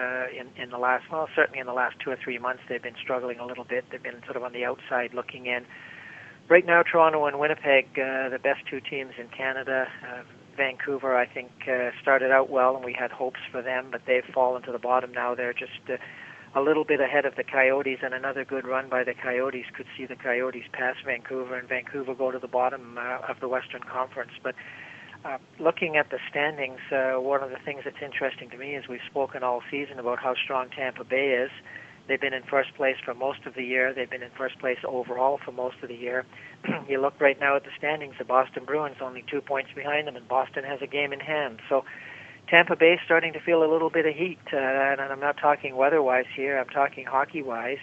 in the last, well, certainly in the last 2 or 3 months, they've been struggling a little bit. They've been sort of on the outside looking in. Right now, Toronto and Winnipeg, the best two teams in Canada. Vancouver, I think, started out well, and we had hopes for them, but they've fallen to the bottom now. They're just a little bit ahead of the Coyotes, and another good run by the Coyotes could see the Coyotes pass Vancouver, and Vancouver go to the bottom of the Western Conference. But looking at the standings, one of the things that's interesting to me is we've spoken all season about how strong Tampa Bay is. They've been in first place for most of the year. They've been in first place overall for most of the year. You look right now at the standings, the Boston Bruins only 2 points behind them, and Boston has a game in hand. So Tampa Bay is starting to feel a little bit of heat, and I'm not talking weather-wise here. I'm talking hockey-wise.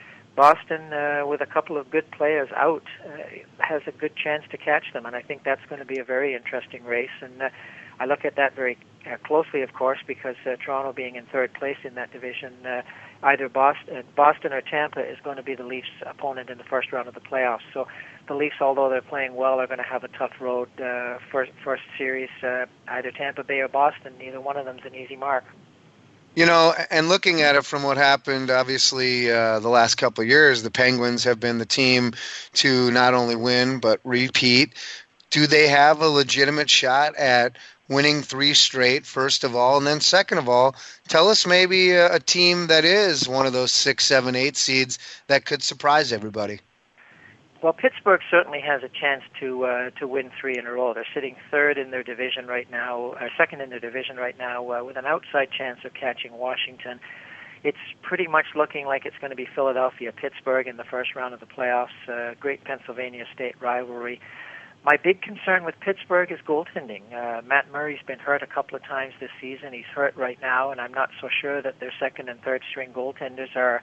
Boston, with a couple of good players out, has a good chance to catch them, and I think that's going to be a very interesting race. And I look at that very closely, of course, because Toronto being in third place in that division, either Boston or Tampa is going to be the Leafs' opponent in the first round of the playoffs. So the Leafs, although they're playing well, are going to have a tough road first series. Either Tampa Bay or Boston, neither one of them's an easy mark. You know, and looking at it from what happened, obviously, the last couple of years, the Penguins have been the team to not only win but repeat. Do they have a legitimate shot at winning 3 straight, first of all? And then second of all, tell us maybe a team that is one of those 6, 7, 8 seeds that could surprise everybody. Well, Pittsburgh certainly has a chance to win 3 in a row. They're sitting third in their division right now, second in their division right now, with an outside chance of catching Washington. It's pretty much looking like it's going to be Philadelphia-Pittsburgh in the first round of the playoffs. Great Pennsylvania State rivalry. My big concern with Pittsburgh is goaltending. Matt Murray's been hurt a couple of times this season. He's hurt right now, and I'm not so sure that their second and third string goaltenders are,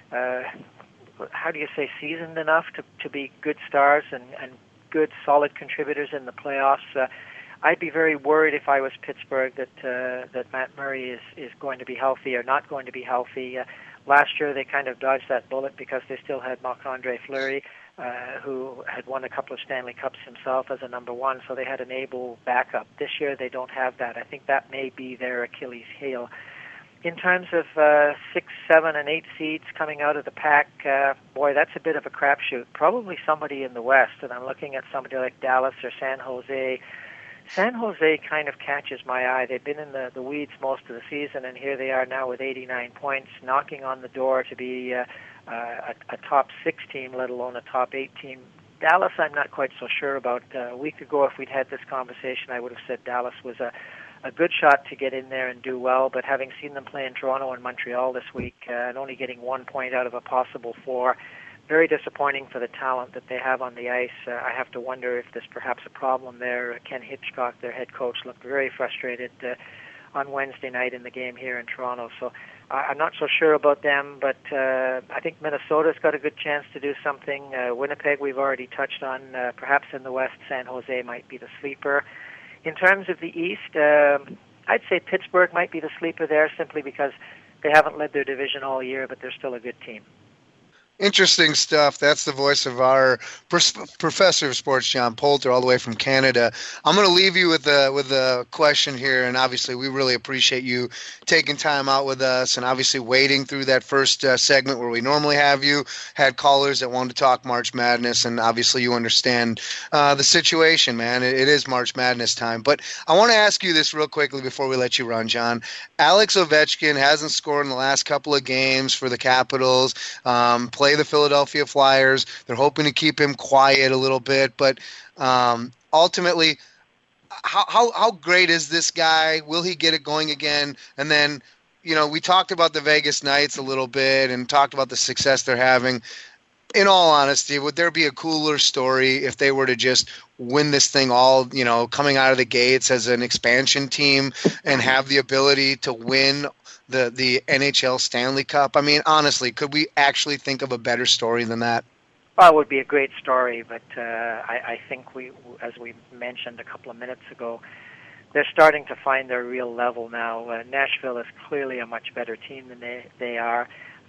seasoned enough to be good stars and good, solid contributors in the playoffs. I'd be very worried if I was Pittsburgh that Matt Murray is going to be healthy or not going to be healthy. Last year they kind of dodged that bullet because they still had Marc-Andre Fleury, who had won a couple of Stanley Cups himself as a number one, so they had an able backup. This year they don't have that. I think that may be their Achilles heel. In terms of 6, 7, and 8 seeds coming out of the pack, that's a bit of a crapshoot. Probably somebody in the West, and I'm looking at somebody like Dallas or San Jose. San Jose kind of catches my eye. They've been in the weeds most of the season, and here they are now with 89 points, knocking on the door to be a top 6 team, let alone a top 8 team. Dallas, I'm not quite so sure about. A week ago, if we'd had this conversation, I would have said Dallas was a good shot to get in there and do well, but having seen them play in Toronto and Montreal this week and only getting 1 point out of a possible 4, very disappointing for the talent that they have on the ice. I have to wonder if there's perhaps a problem there. Ken Hitchcock, their head coach, looked very frustrated on Wednesday night in the game here in Toronto. So I'm not so sure about them, but I think Minnesota's got a good chance to do something. Winnipeg we've already touched on. Perhaps in the West, San Jose might be the sleeper. In terms of the East, I'd say Pittsburgh might be the sleeper there simply because they haven't led their division all year, but they're still a good team. Interesting stuff. That's the voice of our professor of sports, John Poulter, all the way from Canada. I'm going to leave you with a question here, and obviously we really appreciate you taking time out with us and obviously waiting through that first segment where we normally have you. Had callers that wanted to talk March Madness, and obviously you understand the situation, man. It is March Madness time. But I want to ask you this real quickly before we let you run, John. Alex Ovechkin hasn't scored in the last couple of games for the Capitals. Play the Philadelphia Flyers. They're hoping to keep him quiet a little bit, but ultimately, how great is this guy? Will he get it going again? And then, we talked about the Vegas Knights a little bit and talked about the success they're having. In all honesty, would there be a cooler story if they were to just win this thing all, coming out of the gates as an expansion team and have the ability to win the NHL Stanley Cup? I mean, honestly, could we actually think of a better story than that? Well, it would be a great story, but I think as we mentioned a couple of minutes ago, they're starting to find their real level now. Nashville is clearly a much better team than they are.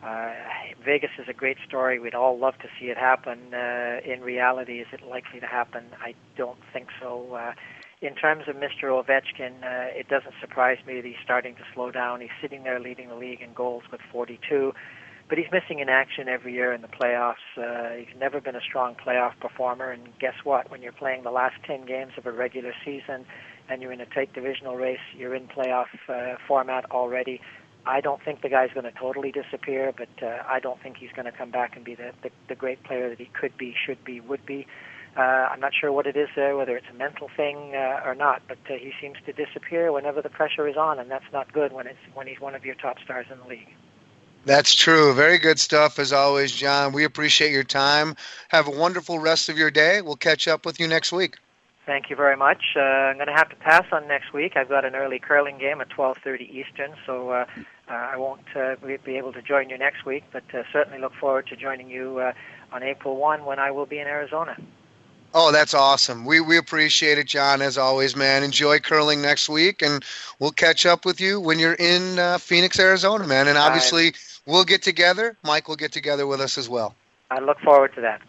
Vegas is a great story. We'd all love to see it happen. In reality, is it likely to happen? I don't think so. In terms of Mr. Ovechkin, it doesn't surprise me that he's starting to slow down. He's sitting there leading the league in goals with 42, but he's missing in action every year in the playoffs. He's never been a strong playoff performer, and guess what? When you're playing the last 10 games of a regular season and you're in a tight divisional race, you're in playoff format already. I don't think the guy's going to totally disappear, but I don't think he's going to come back and be the great player that he could be, should be, would be. I'm not sure what it is there, whether it's a mental thing or not, but he seems to disappear whenever the pressure is on, and that's not good when he's one of your top stars in the league. That's true. Very good stuff as always, John. We appreciate your time. Have a wonderful rest of your day. We'll catch up with you next week. Thank you very much. I'm going to have to pass on next week. I've got an early curling game at 12:30 Eastern, so I won't be able to join you next week, but certainly look forward to joining you on April 1 when I will be in Arizona. Oh, that's awesome. We appreciate it, John, as always, man. Enjoy curling next week, and we'll catch up with you when you're in Phoenix, Arizona, man. And obviously, we'll get together. Mike will get together with us as well. I look forward to that.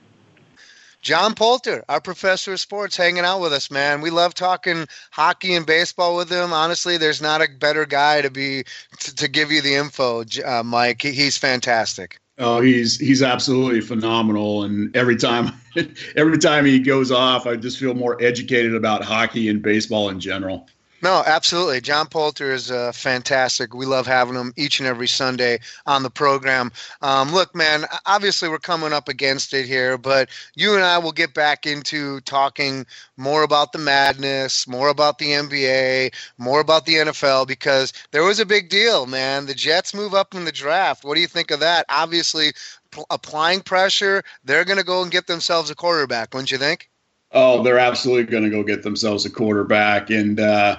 John Poulter, our professor of sports, hanging out with us, man. We love talking hockey and baseball with him. Honestly, there's not a better guy to give you the info, Mike. He's fantastic. Oh, he's absolutely phenomenal, and every time he goes off, I just feel more educated about hockey and baseball in general. No, absolutely. John Poulter is fantastic. We love having him each and every Sunday on the program. Look, man, obviously we're coming up against it here, but you and I will get back into talking more about the madness, more about the NBA, more about the NFL, because there was a big deal, man. The Jets move up in the draft. What do you think of that? Obviously, applying pressure, they're going to go and get themselves a quarterback, wouldn't you think? Oh, they're absolutely going to go get themselves a quarterback. And,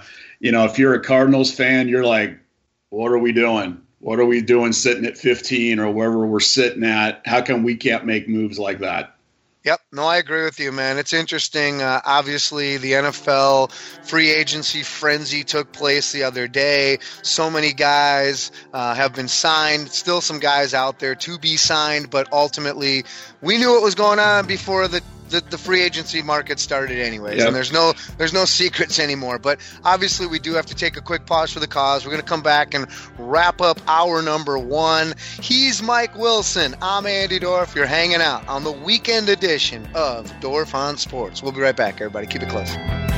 if you're a Cardinals fan, you're like, what are we doing? What are we doing sitting at 15 or wherever we're sitting at? How come we can't make moves like that? Yep. No, I agree with you, man. It's interesting. Obviously, the NFL free agency frenzy took place the other day. So many guys have been signed. Still some guys out there to be signed, but ultimately we knew what was going on before the free agency market started anyways. Yep. And there's no secrets anymore. But obviously we do have to take a quick pause for the cause. We're going to come back and wrap up hour number 1. He's Mike Wilson. I'm Andy Dorff. You're hanging out on the weekend edition of Dorff on Sports. We'll be right back, everybody. Keep it close.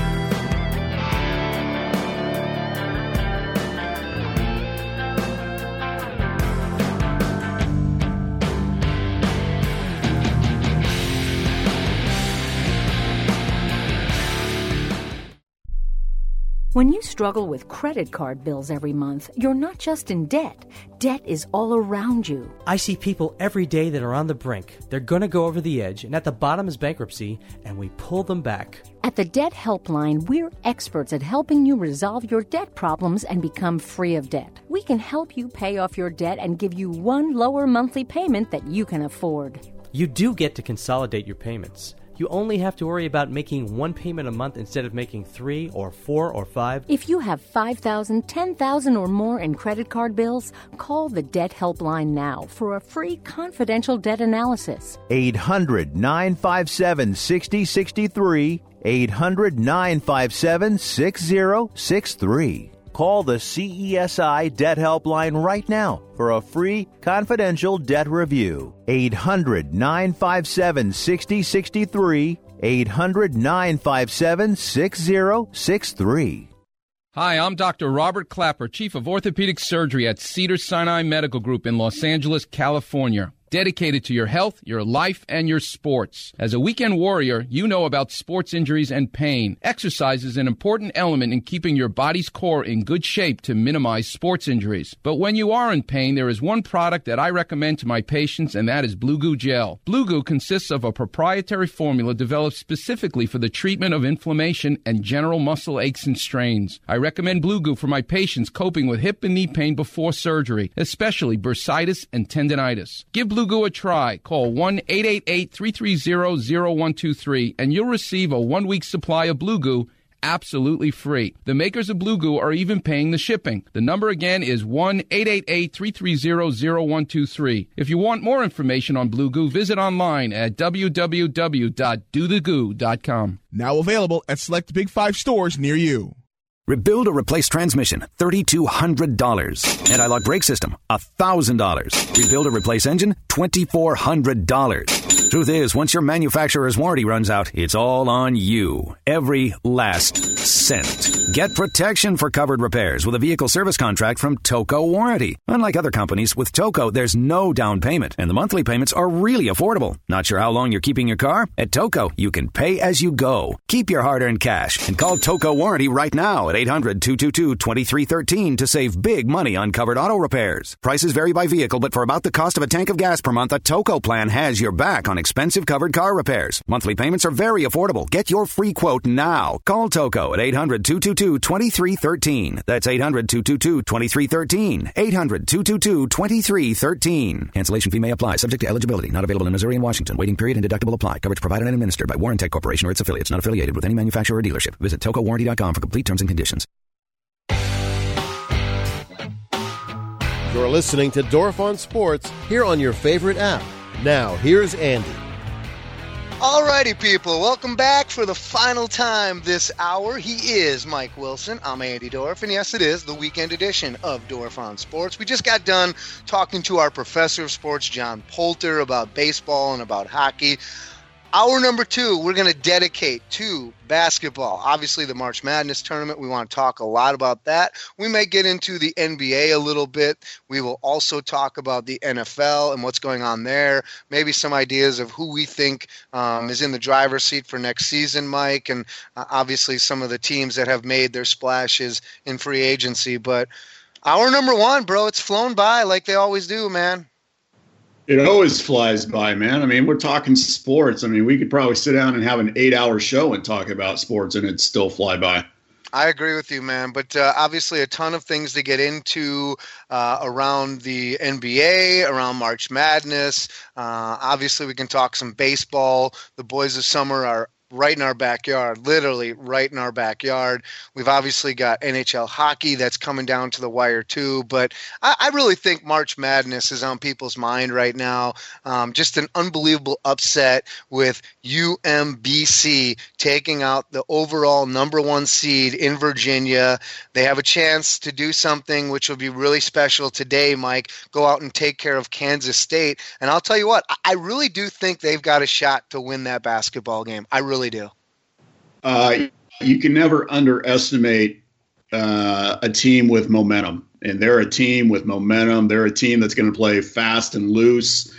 When you struggle with credit card bills every month, you're not just in debt. Debt is all around you. I see people every day that are on the brink. They're going to go over the edge, and at the bottom is bankruptcy, and we pull them back. At the Debt Helpline, we're experts at helping you resolve your debt problems and become free of debt. We can help you pay off your debt and give you one lower monthly payment that you can afford. You do get to consolidate your payments. You only have to worry about making one payment a month instead of making 3 or 4 or 5. If you have $5,000, $10,000 or more in credit card bills, call the Debt Helpline now for a free confidential debt analysis. 800-957-6063. 800-957-6063. Call the CESI Debt Helpline right now for a free confidential debt review. 800-957-6063. 800-957-6063. Hi, I'm Dr. Robert Clapper, Chief of Orthopedic Surgery at Cedars-Sinai Medical Group in Los Angeles, California. Dedicated to your health, your life, and your sports. As a weekend warrior, you know about sports injuries and pain. Exercise is an important element in keeping your body's core in good shape to minimize sports injuries. But when you are in pain, there is one product that I recommend to my patients, and that is Blue Goo Gel. Blue Goo consists of a proprietary formula developed specifically for the treatment of inflammation and general muscle aches and strains. I recommend Blue Goo for my patients coping with hip and knee pain before surgery, especially bursitis and tendinitis. Give Blue Goo a try. Call 1-888-330-0123 and you'll receive a 1-week supply of Blue Goo absolutely free. The makers of Blue Goo are even paying the shipping. The number again is 1-888-330-0123. If you want more information on Blue Goo, visit online at www.dothegoo.com. Now available at select Big 5 stores near you. Rebuild or replace transmission, $3,200. Anti-lock brake system, $1,000. Rebuild or replace engine, $2,400. Truth is, once your manufacturer's warranty runs out, it's all on you. Every last cent. Get protection for covered repairs with a vehicle service contract from Toco Warranty. Unlike other companies, with Toco, there's no down payment, and the monthly payments are really affordable. Not sure how long you're keeping your car? At Toco, you can pay as you go. Keep your hard-earned cash and call Toco Warranty right now at 800-222-2313 to save big money on covered auto repairs. Prices vary by vehicle, but for about the cost of a tank of gas per month, a Toco plan has your back on expensive covered car repairs. Monthly payments are very affordable. Get your free quote now. Call Toco at 800-222-2313. That's 800-222-2313. 800-222-2313. Cancellation fee may apply. Subject to eligibility. Not available in Missouri and Washington. Waiting period and deductible apply. Coverage provided and administered by Warrantech Corporation or its affiliates. Not affiliated with any manufacturer or dealership. Visit TocoWarranty.com for complete terms and conditions. You're listening to Dorf on Sports here on your favorite app. Now, here's Andy. Alrighty, people. Welcome back for the final time this hour. He is Mike Wilson. I'm Andy Dorf, and yes, it is the weekend edition of Dorf on Sports. We just got done talking to our professor of sports, John Poulter, about baseball and about hockey. Hour number 2, we're going to dedicate to basketball. Obviously, the March Madness tournament, we want to talk a lot about that. We may get into the NBA a little bit. We will also talk about the NFL and what's going on there. Maybe some ideas of who we think is in the driver's seat for next season, Mike, and obviously some of the teams that have made their splashes in free agency. But hour number 1, bro, it's flown by like they always do, man. It always flies by, man. I mean, we're talking sports. I mean, we could probably sit down and have an 8-hour show and talk about sports, and it'd still fly by. I agree with you, man. But obviously a ton of things to get into around the NBA, around March Madness. Obviously, we can talk some baseball. The boys of summer are right in our backyard, literally right in our backyard. We've obviously got NHL hockey that's coming down to the wire too, but I really think March Madness is on people's mind right now. Just an unbelievable upset with UMBC taking out the overall number 1 seed in Virginia. They have a chance to do something which will be really special today, Mike, go out and take care of Kansas State. And I'll tell you what, I really do think they've got a shot to win that basketball game. I really do. You can never underestimate a team with momentum, and they're a team with momentum. They're a team that's going to play fast and loose.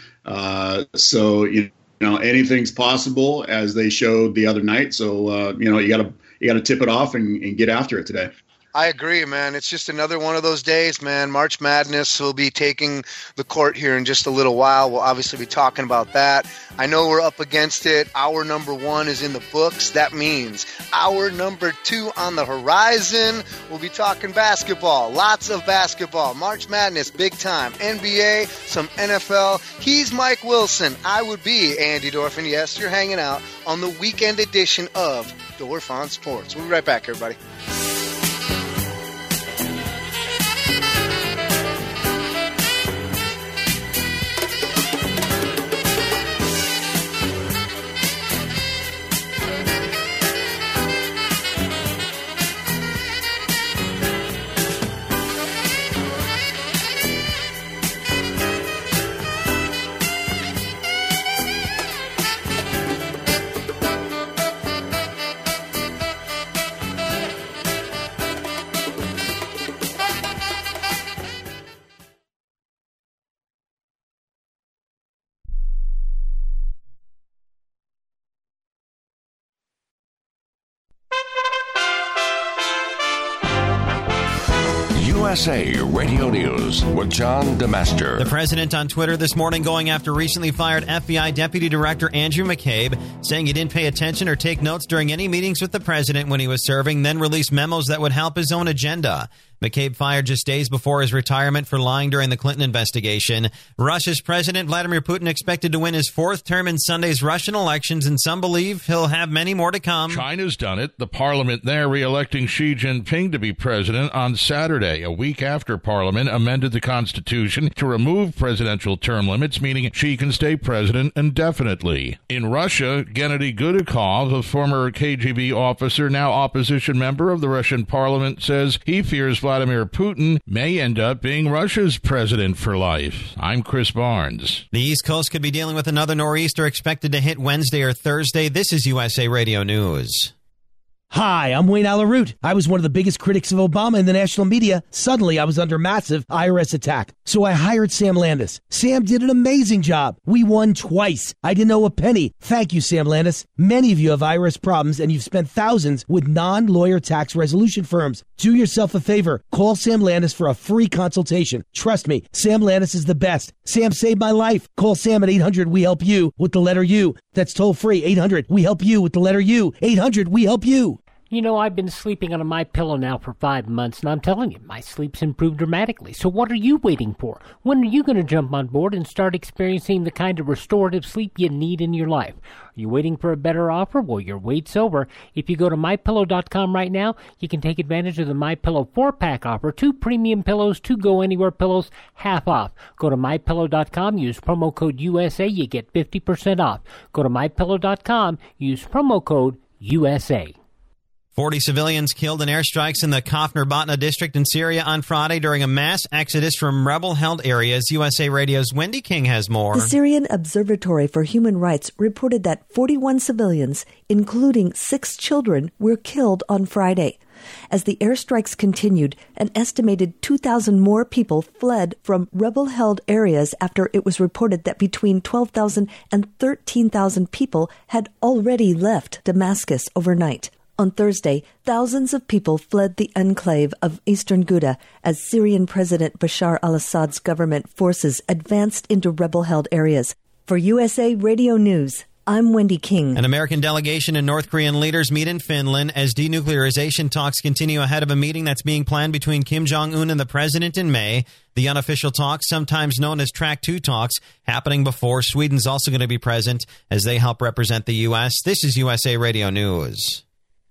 So you know anything's possible, as they showed the other night. So you got to tip it off and get after it today. I agree, man. It's just another one of those days, man. March Madness will be taking the court here in just a little while. We'll obviously be talking about that. I know we're up against it. Hour number 1 is in the books. That means hour number 2 on the horizon. We'll be talking basketball. Lots of basketball. March Madness, big time. NBA, some NFL. He's Mike Wilson. I would be Andy Dorf. And yes, you're hanging out on the weekend edition of Dorf on Sports. We'll be right back, everybody. USA Radio News with John DeMaster. The president on Twitter this morning going after recently fired FBI Deputy Director Andrew McCabe, saying he didn't pay attention or take notes during any meetings with the president when he was serving, then released memos that would help his own agenda. McCabe fired just days before his retirement for lying during the Clinton investigation. Russia's President Vladimir Putin expected to win his 4th term in Sunday's Russian elections, and some believe he'll have many more to come. China's done it. The parliament there re-electing Xi Jinping to be president on Saturday, a week after Parliament amended the Constitution to remove presidential term limits, meaning Xi can stay president indefinitely. In Russia, Gennady Gudikov, a former KGB officer, now opposition member of the Russian parliament, says he fears Vladimir Putin may end up being Russia's president for life. I'm Chris Barnes. The East Coast could be dealing with another nor'easter expected to hit Wednesday or Thursday. This is USA Radio News. Hi, I'm Wayne Alaroot. I was one of the biggest critics of Obama in the national media. Suddenly, I was under massive IRS attack. So I hired Sam Landis. Sam did an amazing job. We won twice. I didn't owe a penny. Thank you, Sam Landis. Many of you have IRS problems, and you've spent thousands with non-lawyer tax resolution firms. Do yourself a favor. Call Sam Landis for a free consultation. Trust me, Sam Landis is the best. Sam saved my life. Call Sam at 800-WE-HELP-YOU with the letter U. That's toll free. 800-WE-HELP-YOU with the letter U. 800-WE-HELP-YOU. You know, I've been sleeping on a MyPillow now for 5 months, and I'm telling you, my sleep's improved dramatically. So what are you waiting for? When are you going to jump on board and start experiencing the kind of restorative sleep you need in your life? Are you waiting for a better offer? Well, your wait's over. If you go to MyPillow.com right now, you can take advantage of the MyPillow 4-pack offer. 2 premium pillows, 2 go-anywhere pillows, half off. Go to MyPillow.com, use promo code USA, you get 50% off. Go to MyPillow.com, use promo code USA. 40 civilians killed in airstrikes in the Kafr Batna district in Syria on Friday during a mass exodus from rebel-held areas. USA Radio's Wendy King has more. The Syrian Observatory for Human Rights reported that 41 civilians, including 6 children, were killed on Friday. As the airstrikes continued, an estimated 2,000 more people fled from rebel-held areas after it was reported that between 12,000 and 13,000 people had already left Damascus overnight. On Thursday, thousands of people fled the enclave of eastern Ghouta as Syrian President Bashar al-Assad's government forces advanced into rebel-held areas. For USA Radio News, I'm Wendy King. An American delegation and North Korean leaders meet in Finland as denuclearization talks continue ahead of a meeting that's being planned between Kim Jong-un and the president in May. The unofficial talks, sometimes known as Track 2 talks, happening before. Sweden's also going to be present as they help represent the U.S. This is USA Radio News.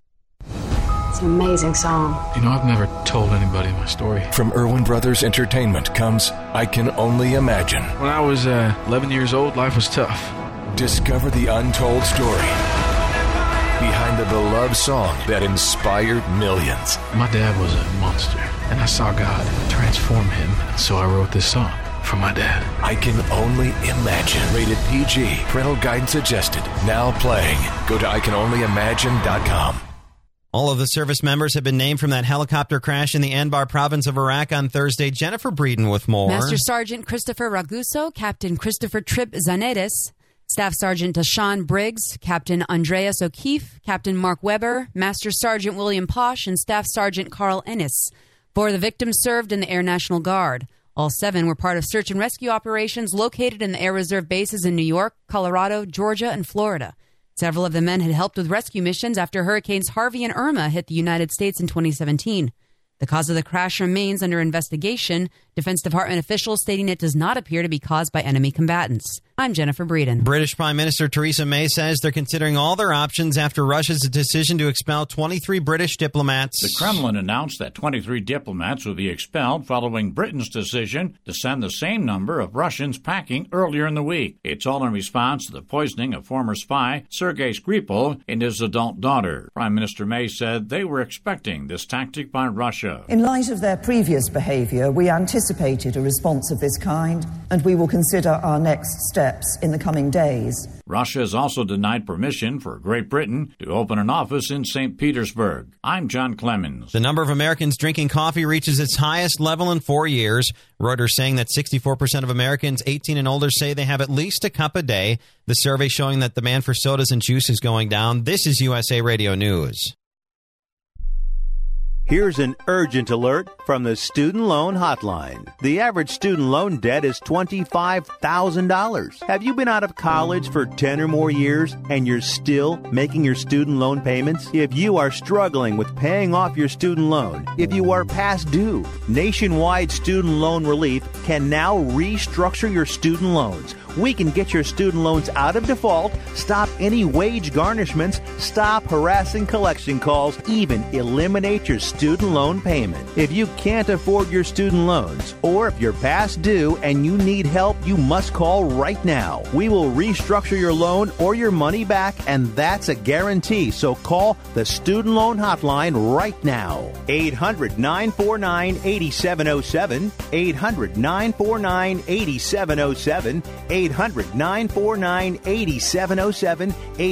It's an amazing song. You know, I've never told anybody my story. From Irwin Brothers Entertainment comes I Can Only Imagine. When I was 11 years old, life was tough. Discover the untold story behind the beloved song that inspired millions. My dad was a monster, and I saw God transform him, and so I wrote this song for my dad. I Can Only Imagine. Rated PG. Parental guidance suggested. Now playing. Go to ICanOnlyImagine.com. All of the service members have been named from that helicopter crash in the Anbar province of Iraq on Thursday. Jennifer Breeden with more. Master Sergeant Christopher Raguso, Captain Christopher Tripp Zanetis, Staff Sergeant Deshaun Briggs, Captain Andreas O'Keefe, Captain Mark Weber, Master Sergeant William Posh, and Staff Sergeant Carl Ennis. 4 of the victims served in the Air National Guard. All 7 were part of search and rescue operations located in the Air Reserve bases in New York, Colorado, Georgia, and Florida. Several of the men had helped with rescue missions after Hurricanes Harvey and Irma hit the United States in 2017. The cause of the crash remains under investigation, Defense Department officials stating it does not appear to be caused by enemy combatants. I'm Jennifer Breeden. British Prime Minister Theresa May says they're considering all their options after Russia's decision to expel 23 British diplomats. The Kremlin announced that 23 diplomats will be expelled following Britain's decision to send the same number of Russians packing earlier in the week. It's all in response to the poisoning of former spy Sergei Skripal and his adult daughter. Prime Minister May said they were expecting this tactic by Russia. In light of their previous behaviour, we anticipated a response of this kind, and we will consider our next steps in the coming days. Russia has also denied permission for Great Britain to open an office in St. Petersburg. I'm John Clemens. The number of Americans drinking coffee reaches its highest level in 4 years. Reuters saying that 64% of Americans 18 and older say they have at least a cup a day. The survey showing that demand for sodas and juice is going down. This is USA Radio News. Here's an urgent alert from the Student Loan Hotline. The average student loan debt is $25,000. Have you been out of college for 10 or more years and you're still making your student loan payments? If you are struggling with paying off your student loan, if you are past due, Nationwide Student Loan Relief can now restructure your student loans. We can get your student loans out of default, stop any wage garnishments, stop harassing collection calls, even eliminate your student loan payment. If you can't afford your student loans, or if you're past due and you need help, you must call right now. We will restructure your loan or your money back, and that's a guarantee. So call the Student Loan Hotline right now. 800-949-8707, 800-949-8707, 800-949-8707,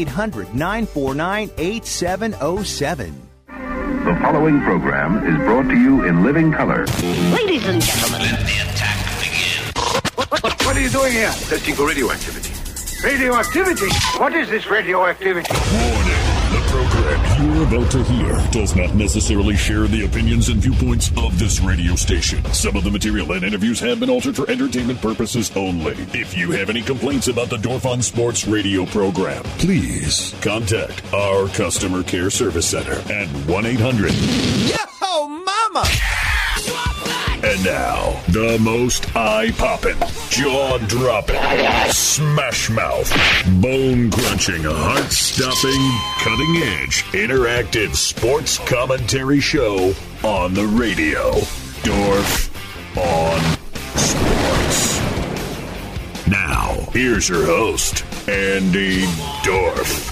800-949-8707. The following program is brought to you in living color. Ladies and gentlemen, let the attack begin. What are you doing here? Testing for radioactivity. Radioactivity? What is this radioactivity? Warning. The program you're about to hear does not necessarily share the opinions and viewpoints of this radio station. Some of the material and interviews have been altered for entertainment purposes only. If you have any complaints about the Dorf on Sports radio program, please contact our customer care service center at 1-800. Yo, mama! And now, the most eye-popping, jaw-dropping, smash-mouth, bone-crunching, heart-stopping, cutting-edge, interactive sports commentary show on the radio. Dorf on Sports. Now, here's your host, Andy Dorf.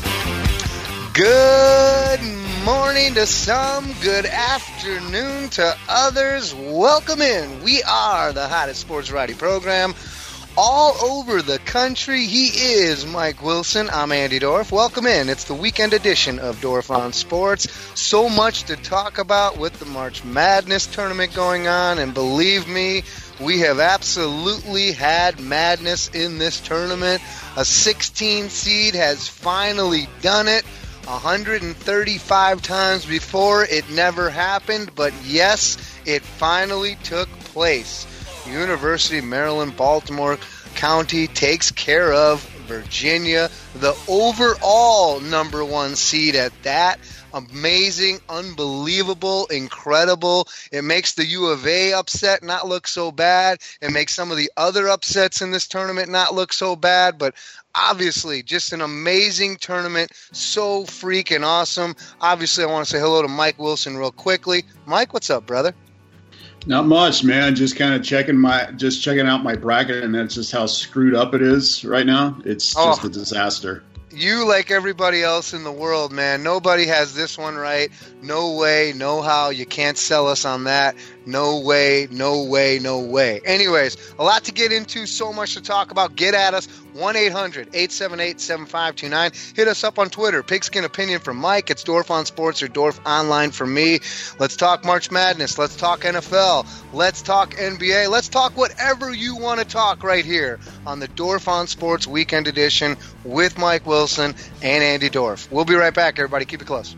Good morning to some, good afternoon to others. Welcome in. We are the hottest sports variety program all over the country. He is Mike Wilson. I'm Andy Dorf. Welcome in. It's the weekend edition of Dorf on Sports. So much to talk about with the March Madness tournament going on, and believe me, we have absolutely had madness in this tournament. A 16 seed has finally done it. 135 times before, it never happened, but yes, it finally took place. University of Maryland, Baltimore County takes care of Virginia, the overall number one seed at that. Amazing, unbelievable, incredible. It makes the U of A upset not look so bad. It makes some of the other upsets in this tournament not look so bad, but obviously just an amazing tournament, so freaking awesome. Obviously, I want to say hello to Mike Wilson real quickly. Mike, what's up, brother? Not much, man. Just kind of checking out my bracket, and that's just how screwed up it is right now. It's just a disaster. You, like everybody else in the world, man, nobody has this one right. No way, no how. You can't sell us on that. No way, no way, no way. Anyways, a lot to get into, so much to talk about. Get at us, 1-800-878-7529. Hit us up on Twitter, Pigskin Opinion for Mike. It's Dorf on Sports or Dorf Online for me. Let's talk March Madness. Let's talk NFL. Let's talk NBA. Let's talk whatever you want to talk right here on the Dorf on Sports Weekend Edition with Mike Wilson and Andy Dorf. We'll be right back, everybody. Keep it close.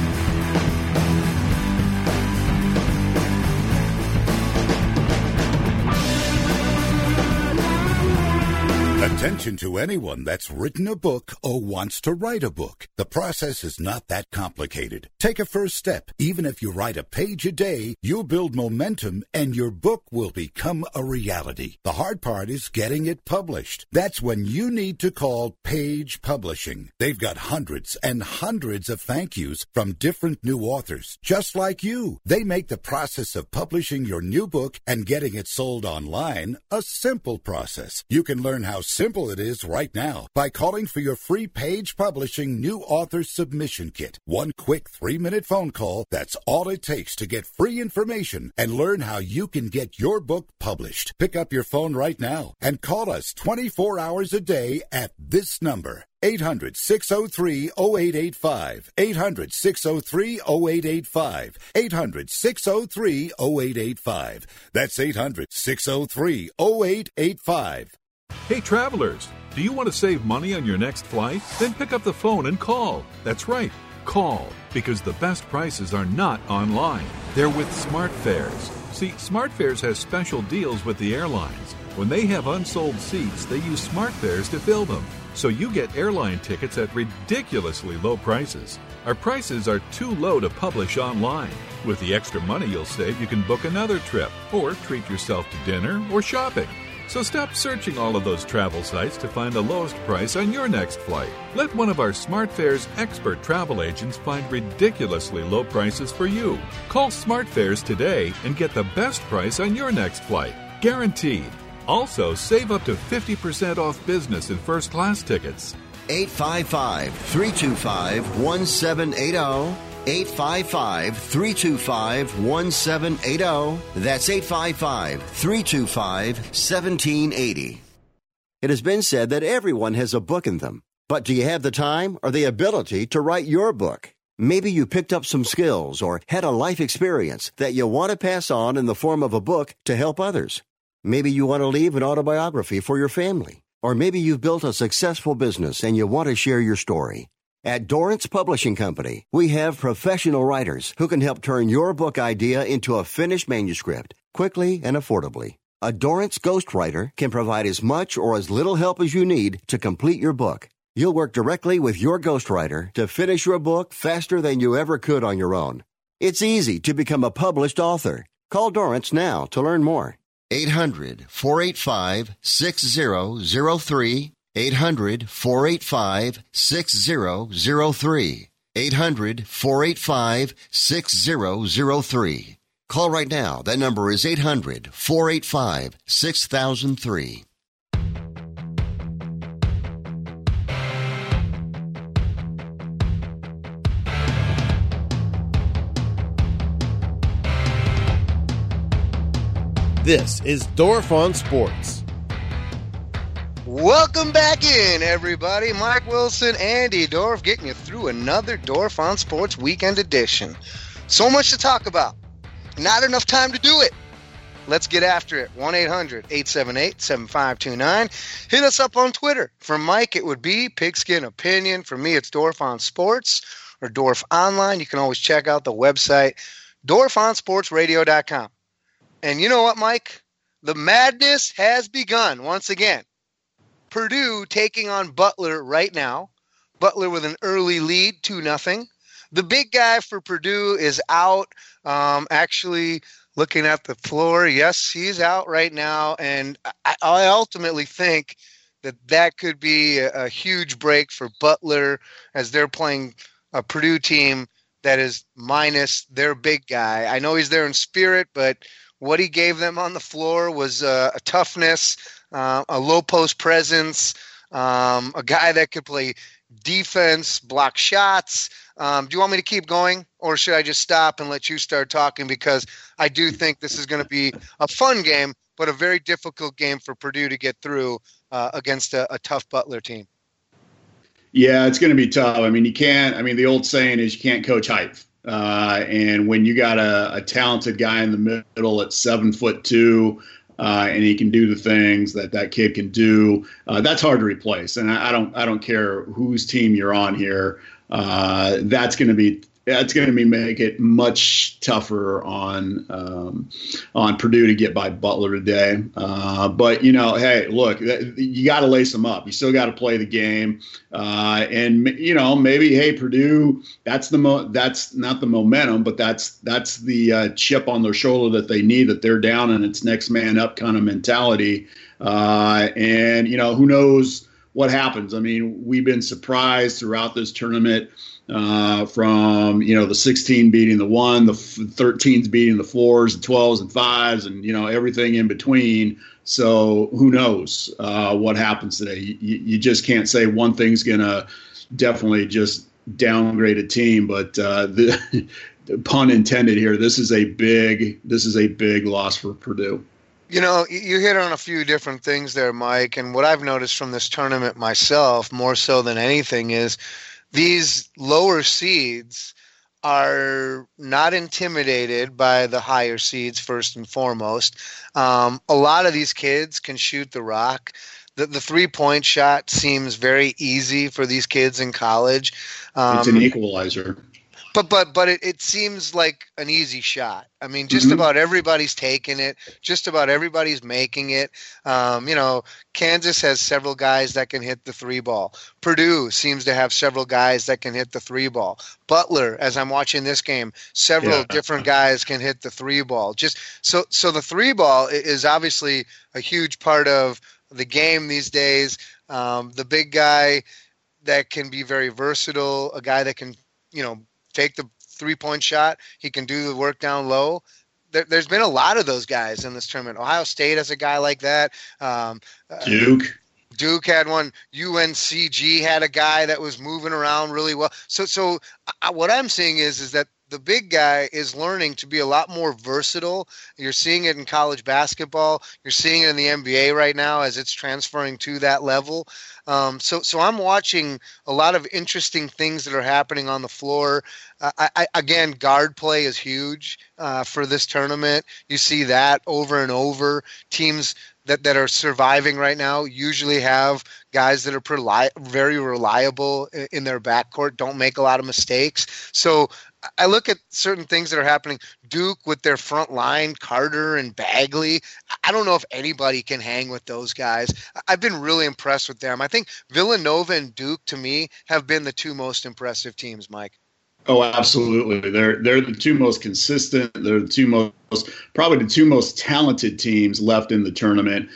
Attention to anyone that's written a book or wants to write a book. The process is not that complicated. Take a first step. Even if you write a page a day, you'll build momentum and your book will become a reality. The hard part is getting it published. That's when you need to call Page Publishing. They've got hundreds and hundreds of thank yous from different new authors, just like you. They make the process of publishing your new book and getting it sold online a simple process. You can learn how simple it is right now by calling for your free Page Publishing New Author Submission Kit. One quick 3-minute phone call, that's all it takes to get free information and learn how you can get your book published. Pick up your phone right now and call us 24 hours a day at this number. 800-603-0885. 800-603-0885. 800-603-0885. That's 800-603-0885. Hey travelers, do you want to save money on your next flight? Then pick up the phone and call. That's right, call, because the best prices are not online. They're with SmartFares. See, SmartFares has special deals with the airlines. When they have unsold seats, they use SmartFares to fill them. So you get airline tickets at ridiculously low prices. Our prices are too low to publish online. With the extra money you'll save, you can book another trip or treat yourself to dinner or shopping. So stop searching all of those travel sites to find the lowest price on your next flight. Let one of our SmartFares expert travel agents find ridiculously low prices for you. Call SmartFares today and get the best price on your next flight. Guaranteed. Also, save up to 50% off business and first class tickets. 855-325-1780. 855-325-1780. That's 855-325-1780. It has been said that everyone has a book in them. But do you have the time or the ability to write your book? Maybe you picked up some skills or had a life experience that you want to pass on in the form of a book to help others. Maybe you want to leave an autobiography for your family. Or maybe you've built a successful business and you want to share your story. At Dorrance Publishing Company, we have professional writers who can help turn your book idea into a finished manuscript quickly and affordably. A Dorrance ghostwriter can provide as much or as little help as you need to complete your book. You'll work directly with your ghostwriter to finish your book faster than you ever could on your own. It's easy to become a published author. Call Dorrance now to learn more. 800-485-6003. 800-485-6003. 800-485-6003. Call right now. That number is 800-485-6003. This is Dorf on Sports. Welcome back in, everybody. Mike Wilson, Andy Dorf, getting you through another Dorf on Sports Weekend Edition. So much to talk about. Not enough time to do it. Let's get after it. 1-800-878-7529. Hit us up on Twitter. For Mike, it would be Pigskin Opinion. For me, it's Dorf on Sports or Dorf Online. You can always check out the website, dorfonsportsradio.com. And you know what, Mike? The madness has begun once again. Purdue taking on Butler right now. Butler with an early lead, 2-0. The big guy for Purdue is out. Actually, looking at the floor, yes, he's out right now. And I ultimately think that could be a huge break for Butler as they're playing a Purdue team that is minus their big guy. I know he's there in spirit, but what he gave them on the floor was a toughness, a low post presence, a guy that could play defense, block shots. Do you want me to keep going, or should I just stop and let you start talking? Because I do think this is going to be a fun game, but a very difficult game for Purdue to get through against a tough Butler team. Yeah, it's going to be tough. I mean, the old saying is you can't coach height. And when you got a talented guy in the middle at 7'2", and he can do the things that kid can do, that's hard to replace. And I don't care whose team you're on here. That's going to make it much tougher on Purdue to get by Butler today. But hey, look, you got to lace them up. You still got to play the game, and maybe hey, Purdue, that's not the momentum, but that's the chip on their shoulder that they need. That they're down and it's next man up kind of mentality. And who knows what happens? I mean, we've been surprised throughout this tournament. From the 16 beating the 1, the 13s beating the 4s, the 12s and 5s, and everything in between. So who knows what happens today? You just can't say one thing's gonna definitely just downgrade a team. But the pun intended here. This is a big loss for Purdue. You hit on a few different things there, Mike. And what I've noticed from this tournament myself, more so than anything, is these lower seeds are not intimidated by the higher seeds, first and foremost. A lot of these kids can shoot the rock. The 3-point shot seems very easy for these kids in college. It's an equalizer. But it seems like an easy shot. I mean, just about everybody's taking it. Just about everybody's making it. Kansas has several guys that can hit the 3-ball. Purdue seems to have several guys that can hit the 3-ball. Butler, as I'm watching this game, several different guys can hit the 3-ball. Just so the 3-ball is obviously a huge part of the game these days. The big guy that can be very versatile, a guy that can, take the 3-point shot. He can do the work down low. There's been a lot of those guys in this tournament. Ohio State has a guy like that. Duke had one. UNCG had a guy that was moving around really well. So what I'm seeing is that the big guy is learning to be a lot more versatile. You're seeing it in college basketball. You're seeing it in the NBA right now as it's transferring to that level. So I'm watching a lot of interesting things that are happening on the floor. Again, guard play is huge for this tournament. You see that over and over. Teams that are surviving right now usually have guys that are very reliable in their backcourt, don't make a lot of mistakes. So I look at certain things that are happening. Duke with their front line, Carter and Bagley. I don't know if anybody can hang with those guys. I've been really impressed with them. I think Villanova and Duke, to me, have been the two most impressive teams, Mike. Oh, absolutely. They're the two most consistent. They're probably the two most talented teams left in the tournament.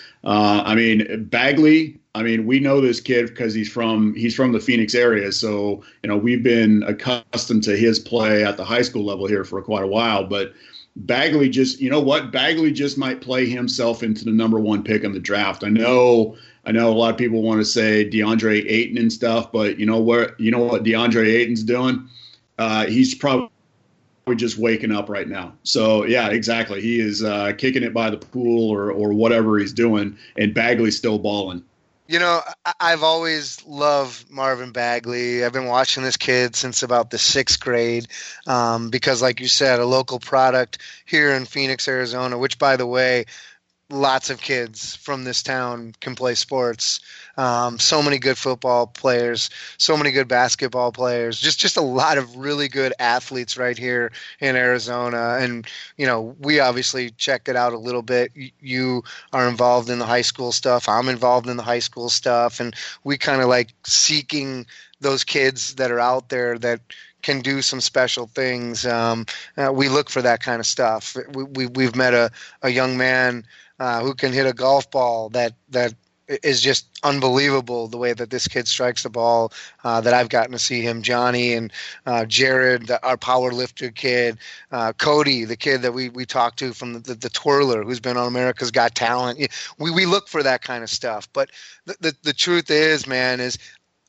Bagley. We know this kid because he's from the Phoenix area. So, we've been accustomed to his play at the high school level here for quite a while. But Bagley Bagley just might play himself into the number 1 pick in the draft. I know a lot of people want to say DeAndre Ayton and stuff, but you know what DeAndre Ayton's doing? He's probably just waking up right now. So, yeah, exactly. He is kicking it by the pool or whatever he's doing, and Bagley's still balling. I've always loved Marvin Bagley. I've been watching this kid since about the 6th grade because, like you said, a local product here in Phoenix, Arizona, which, by the way, lots of kids from this town can play sports. So many good football players, so many good basketball players, just a lot of really good athletes right here in Arizona. And, we obviously check it out a little bit. You are involved in the high school stuff. I'm involved in the high school stuff. And we kind of like seeking those kids that are out there that can do some special things. We look for that kind of stuff. We've met a young man who can hit a golf ball that is just unbelievable, the way that this kid strikes the ball, that I've gotten to see him. Johnny and Jared, our power lifter kid, Cody, the kid that we talked to from the twirler who's been on America's Got Talent. We look for that kind of stuff. But the truth is, man, is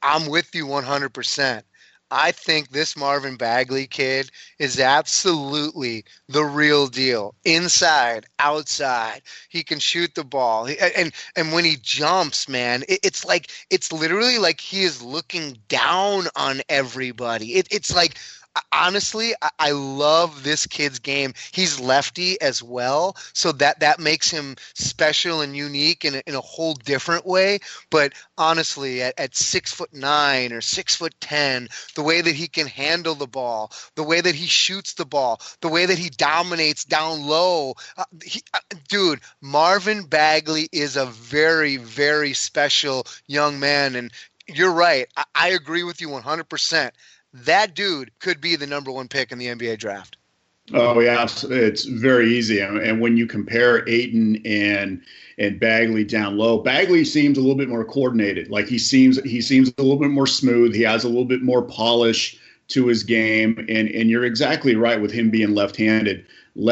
I'm with you 100%. I think this Marvin Bagley kid is absolutely the real deal. Inside, outside, he can shoot the ball. And when he jumps, man, it's literally like he is looking down on everybody. It's like, honestly, I love this kid's game. He's lefty as well, so that makes him special and unique in a whole different way. But honestly, at 6'9" or 6'10", the way that he can handle the ball, the way that he shoots the ball, the way that he dominates down low, dude, Marvin Bagley is a very, very special young man. And you're right. I agree with you 100%. That dude could be the number one pick in the NBA draft. Oh, yeah, it's very easy. And when you compare Ayton and Bagley down low, Bagley seems a little bit more coordinated. Like he seems a little bit more smooth. He has a little bit more polish to his game. And you're exactly right with him being left-handed.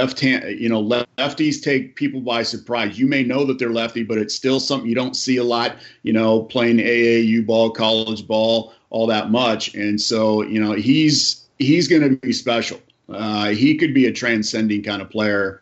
Lefties take people by surprise. You may know that they're lefty, but it's still something you don't see a lot, playing AAU ball, college ball, all that much. And so, he's going to be special. He could be a transcending kind of player,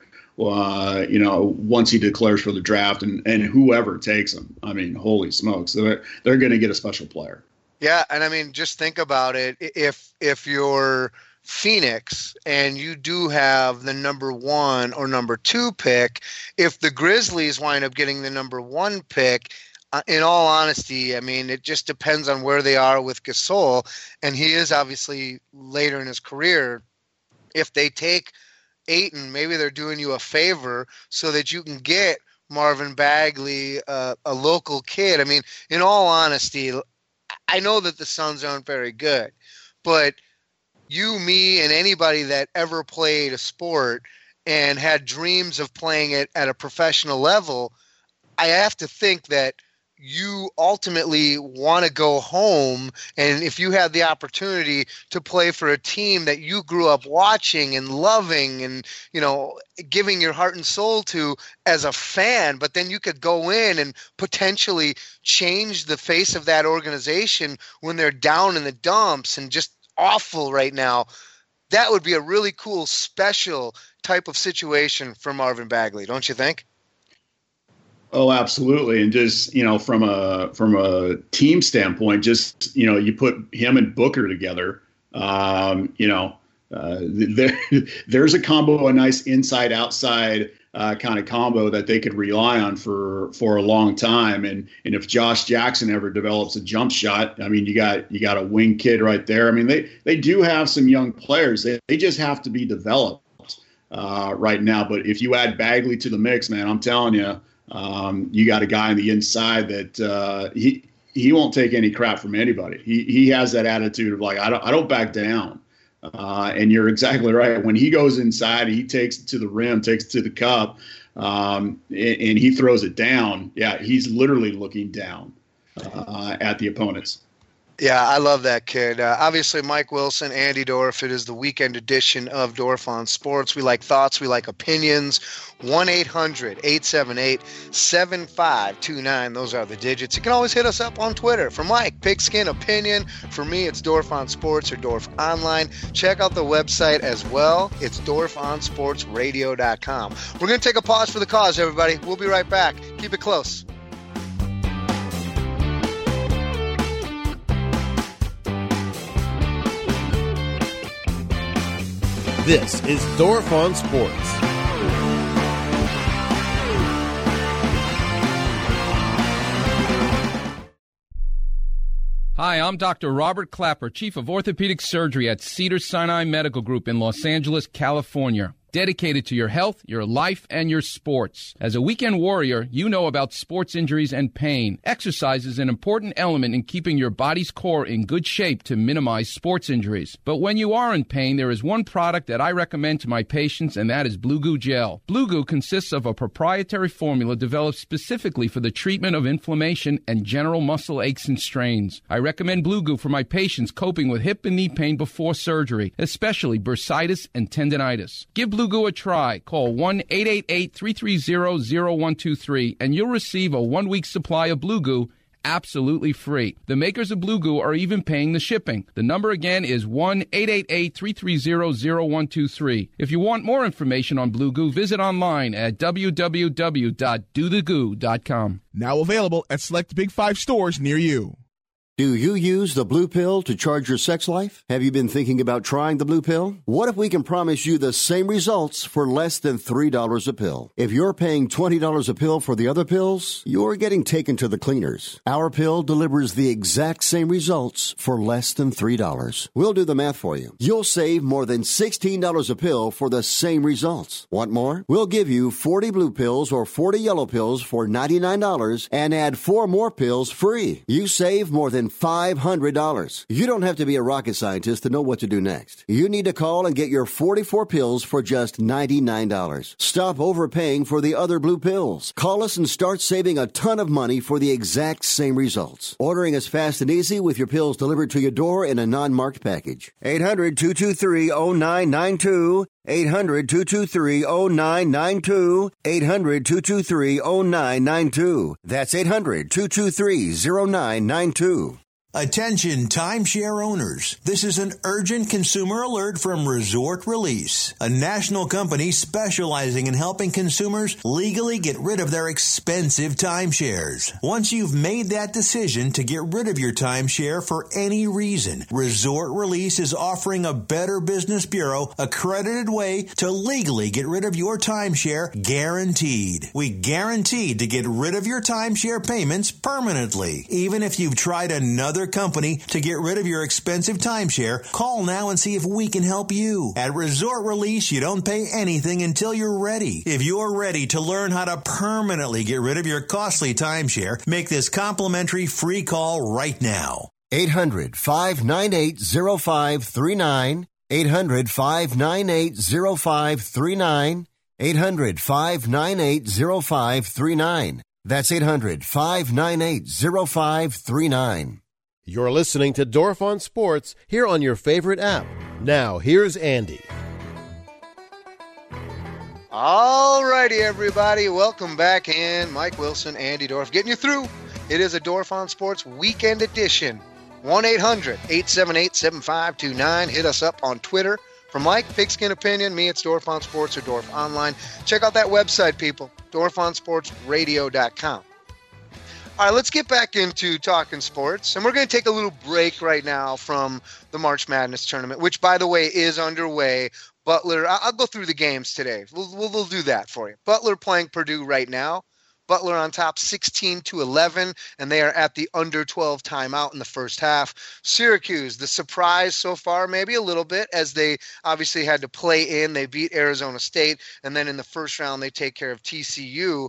once he declares for the draft and whoever takes him. I mean, holy smokes, they're going to get a special player. Yeah. And I mean, just think about it. If you're Phoenix and you do have the number 1 or number 2 pick, if the Grizzlies wind up getting the number 1 pick, in all honesty, I mean, it just depends on where they are with Gasol, and he is obviously later in his career. If they take Ayton, maybe they're doing you a favor so that you can get Marvin Bagley, a local kid. I mean, in all honesty, I know that the Suns aren't very good, but you, me, and anybody that ever played a sport and had dreams of playing it at a professional level, I have to think that you ultimately want to go home, and if you had the opportunity to play for a team that you grew up watching and loving and, giving your heart and soul to as a fan, but then you could go in and potentially change the face of that organization when they're down in the dumps and just awful right now, that would be a really cool, special type of situation for Marvin Bagley, don't you think? Oh, absolutely. And just, from a team standpoint, just, you put him and Booker together, there's a combo, a nice inside outside kind of combo that they could rely on for a long time. And if Josh Jackson ever develops a jump shot, I mean, you got a wing kid right there. I mean, they do have some young players. They just have to be developed right now. But if you add Bagley to the mix, man, I'm telling you, you got a guy on the inside that he won't take any crap from anybody. He has that attitude of like, I don't back down. And you're exactly right. When he goes inside, he takes it to the rim, takes it to the cup, and he throws it down. Yeah, he's literally looking down at the opponents. Yeah, I love that kid. Obviously, Mike Wilson, Andy Dorff. It is the weekend edition of Dorff on Sports. We like thoughts. We like opinions. 1-800-878-7529. Those are the digits. You can always hit us up on Twitter. For Mike, Pigskin Opinion. For me, it's Dorff on Sports or Dorff Online. Check out the website as well. It's DorffOnSportsRadio.com. We're going to take a pause for the cause, everybody. We'll be right back. Keep it close. This is Dorff on Sports. Hi, I'm Dr. Robert Clapper, Chief of Orthopedic Surgery at Cedars-Sinai Medical Group in Los Angeles, California. Dedicated to your health, your life, and your sports. As a weekend warrior, you know about sports injuries and pain. Exercise is an important element in keeping your body's core in good shape to minimize sports injuries. But when you are in pain, there is one product that I recommend to my patients, and that is Blue Goo Gel. Blue Goo consists of a proprietary formula developed specifically for the treatment of inflammation and general muscle aches and strains. I recommend Blue Goo for my patients coping with hip and knee pain before surgery, especially bursitis and tendinitis. Give Blue Goo a try. Call 1-888-330-0123 and you'll receive a 1-week supply of Blue Goo absolutely free. The makers of Blue Goo are even paying the shipping. The number again is 1-888-330-0123. If you want more information on Blue Goo, visit online at www.dothegoo.com. Now available at select Big 5 stores near you. Do you use the Blue Pill to charge your sex life? Have you been thinking about trying the Blue Pill? What if we can promise you the same results for less than $3 a pill? If you're paying $20 a pill for the other pills, you're getting taken to the cleaners. Our pill delivers the exact same results for less than $3. We'll do the math for you. You'll save more than $16 a pill for the same results. Want more? We'll give you 40 blue pills or 40 yellow pills for $99 and add 4 more pills free. You save more than $500. You don't have to be a rocket scientist to know what to do next. You need to call and get your 44 pills for just $99. Stop overpaying for the other blue pills. Call us and start saving a ton of money for the exact same results. Ordering is fast and easy with your pills delivered to your door in a non-marked package. 800-223-0992. 800-223-0992. 800-223-0992. That's 800-223-0992. Attention timeshare owners. This is an urgent consumer alert from Resort Release, a national company specializing in helping consumers legally get rid of their expensive timeshares. Once you've made that decision to get rid of your timeshare for any reason, Resort Release is offering a Better Business Bureau accredited way to legally get rid of your timeshare, guaranteed. We guaranteed to get rid of your timeshare payments permanently. Even if you've tried another company to get rid of your expensive timeshare, call now and see if we can help you. At Resort Release, you don't pay anything until you're ready. If you're ready to learn how to permanently get rid of your costly timeshare, make this complimentary free call right now. 800-598-0539. 800-598-0539. 800-598-0539. That's 800-598-0539. You're listening to Dorf on Sports here on your favorite app. Now, here's Andy. All righty, everybody. Welcome back in. Mike Wilson, Andy Dorf, getting you through. It is a Dorf on Sports weekend edition. 1-800-878-7529. Hit us up on Twitter. For Mike, Pigskin Opinion, me, it's Dorf on Sports or Dorf Online. Check out that website, people, dorfonsportsradio.com. All right, let's get back into talking sports, and we're going to take a little break right now from the March Madness tournament, which, by the way, is underway. Butler, I'll go through the games today. We'll do that for you. Butler playing Purdue right now. Butler on top 16-11, and they are at the under 12 timeout in the first half. Syracuse, the surprise so far, maybe a little bit, as they obviously had to play in. They beat Arizona State, and then in the first round they take care of TCU,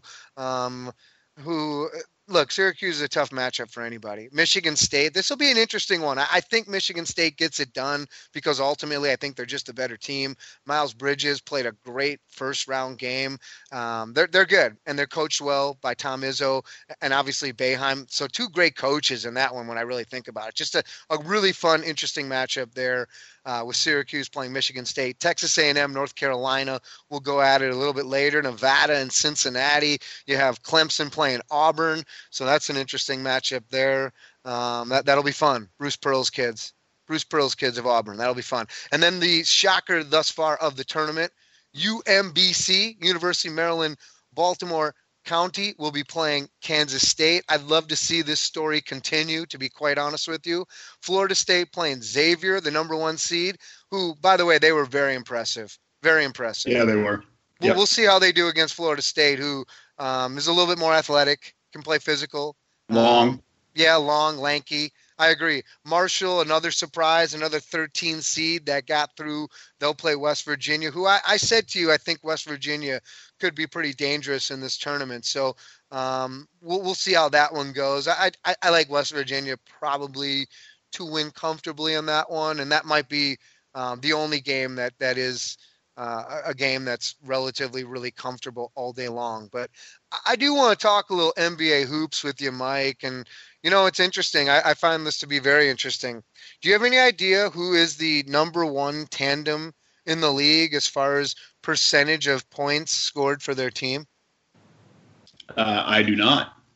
who... Look, Syracuse is a tough matchup for anybody. Michigan State, this will be an interesting one. I think Michigan State gets it done because ultimately I think they're just a better team. Miles Bridges played a great first-round game. They're good, and they're coached well by Tom Izzo and obviously Boeheim. So 2 great coaches in that one when I really think about it. Just a really fun, interesting matchup there. With Syracuse playing Michigan State. Texas A&M, North Carolina will go at it a little bit later. Nevada and Cincinnati. You have Clemson playing Auburn. So that's an interesting matchup there. That'll be fun. Bruce Pearl's kids of Auburn. That'll be fun. And then the shocker thus far of the tournament, UMBC, University of Maryland, Baltimore County will be playing Kansas State. I'd love to see this story continue, to be quite honest with you. Florida State playing Xavier, the number 1 seed, who, by the way, they were very impressive. Very impressive. Yeah, they were. Yep. We'll see how they do against Florida State, who is a little bit more athletic, can play physical. Long. Long, lanky. I agree. Marshall, another surprise, another 13 seed that got through. They'll play West Virginia, who I said to you, I think West Virginia could be pretty dangerous in this tournament. So we'll see how that one goes. I like West Virginia probably to win comfortably on that one, and that might be the only game that is a game that's relatively really comfortable all day long. But I do want to talk a little NBA hoops with you, Mike. And, you know, it's interesting. I find this to be very interesting. Do you have any idea who is the number 1 tandem in the league as far as percentage of points scored for their team? I do not.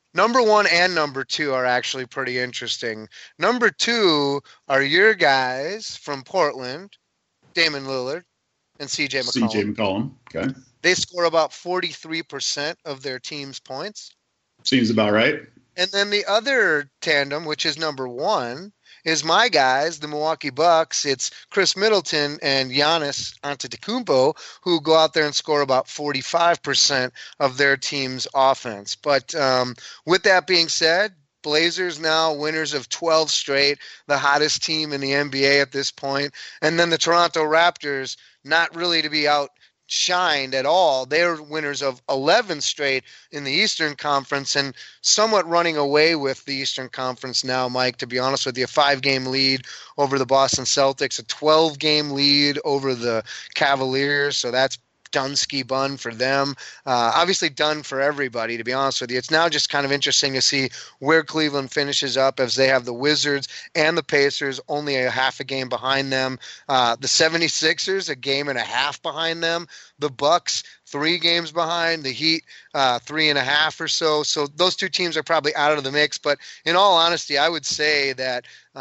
Number 1 and number 2 are actually pretty interesting. Number 2 are your guys from Portland, Damian Lillard and CJ McCollum. CJ McCollum, okay. They score about 43% of their team's points. Seems about right. And then the other tandem, which is number 1, is my guys, the Milwaukee Bucks. It's Chris Middleton and Giannis Antetokounmpo, who go out there and score about 45% of their team's offense. But with that being said, Blazers now winners of 12 straight, the hottest team in the NBA at this point. And then the Toronto Raptors, not really to be outshined at all. They're winners of 11 straight in the Eastern Conference and somewhat running away with the Eastern Conference now, Mike, to be honest with you. A 5-game lead over the Boston Celtics, a 12-game lead over the Cavaliers. So that's Dunsky bun for them. Obviously done for everybody, to be honest with you. It's now just kind of interesting to see where Cleveland finishes up, as they have the Wizards and the Pacers only a half a game behind them. The 76ers, a game and a half behind them. The Bucks, 3 games behind. The Heat, 3.5 or so. So those two teams are probably out of the mix. But in all honesty, I would say that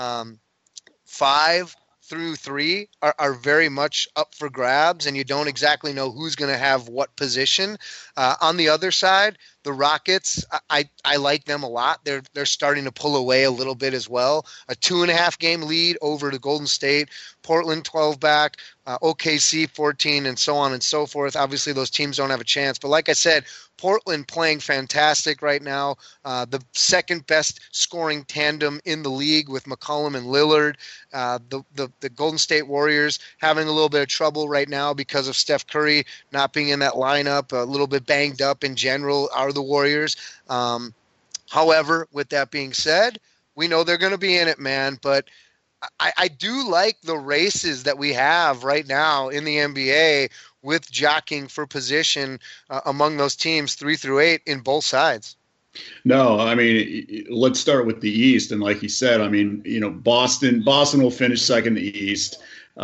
5 through 3 are very much up for grabs, and you don't exactly know who's going to have what position. On the other side, the Rockets, I like them a lot. They're starting to pull away a little bit as well. A 2.5 game lead over the Golden State, Portland 12 back, OKC 14, and so on and so forth. Obviously, those teams don't have a chance. But like I said, Portland playing fantastic right now. The second best scoring tandem in the league with McCollum and Lillard. The Golden State Warriors having a little bit of trouble right now because of Steph Curry not being in that lineup, a little bit banged up in general are the Warriors. However, with that being said, we know they're going to be in it, man. But I do like the races that we have right now in the NBA with jockeying for position among those teams 3 through 8 in both sides. No, I mean, let's start with the East. And like you said, I mean, Boston will finish second in the East.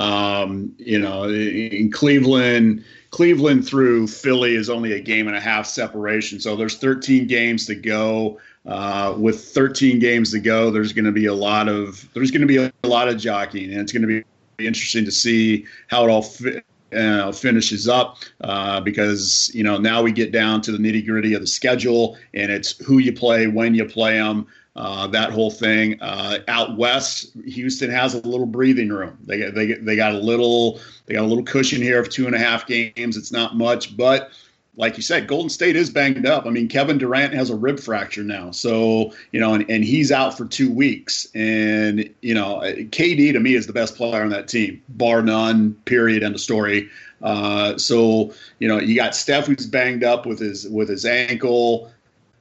In Cleveland through Philly is only a game and a half separation. So there's 13 games to go. With 13 games to go, there's going to be a lot of jockeying, and it's going to be interesting to see how it all finishes up, because now we get down to the nitty gritty of the schedule, and it's who you play, when you play them. That whole thing. Out west, Houston has a little breathing room. They got a little cushion here of 2.5 games. It's not much, but like you said, Golden State is banged up. I mean, Kevin Durant has a rib fracture now, so and he's out for 2 weeks. And KD to me is the best player on that team, bar none. Period. End of story. So you got Steph, who's banged up with his ankle.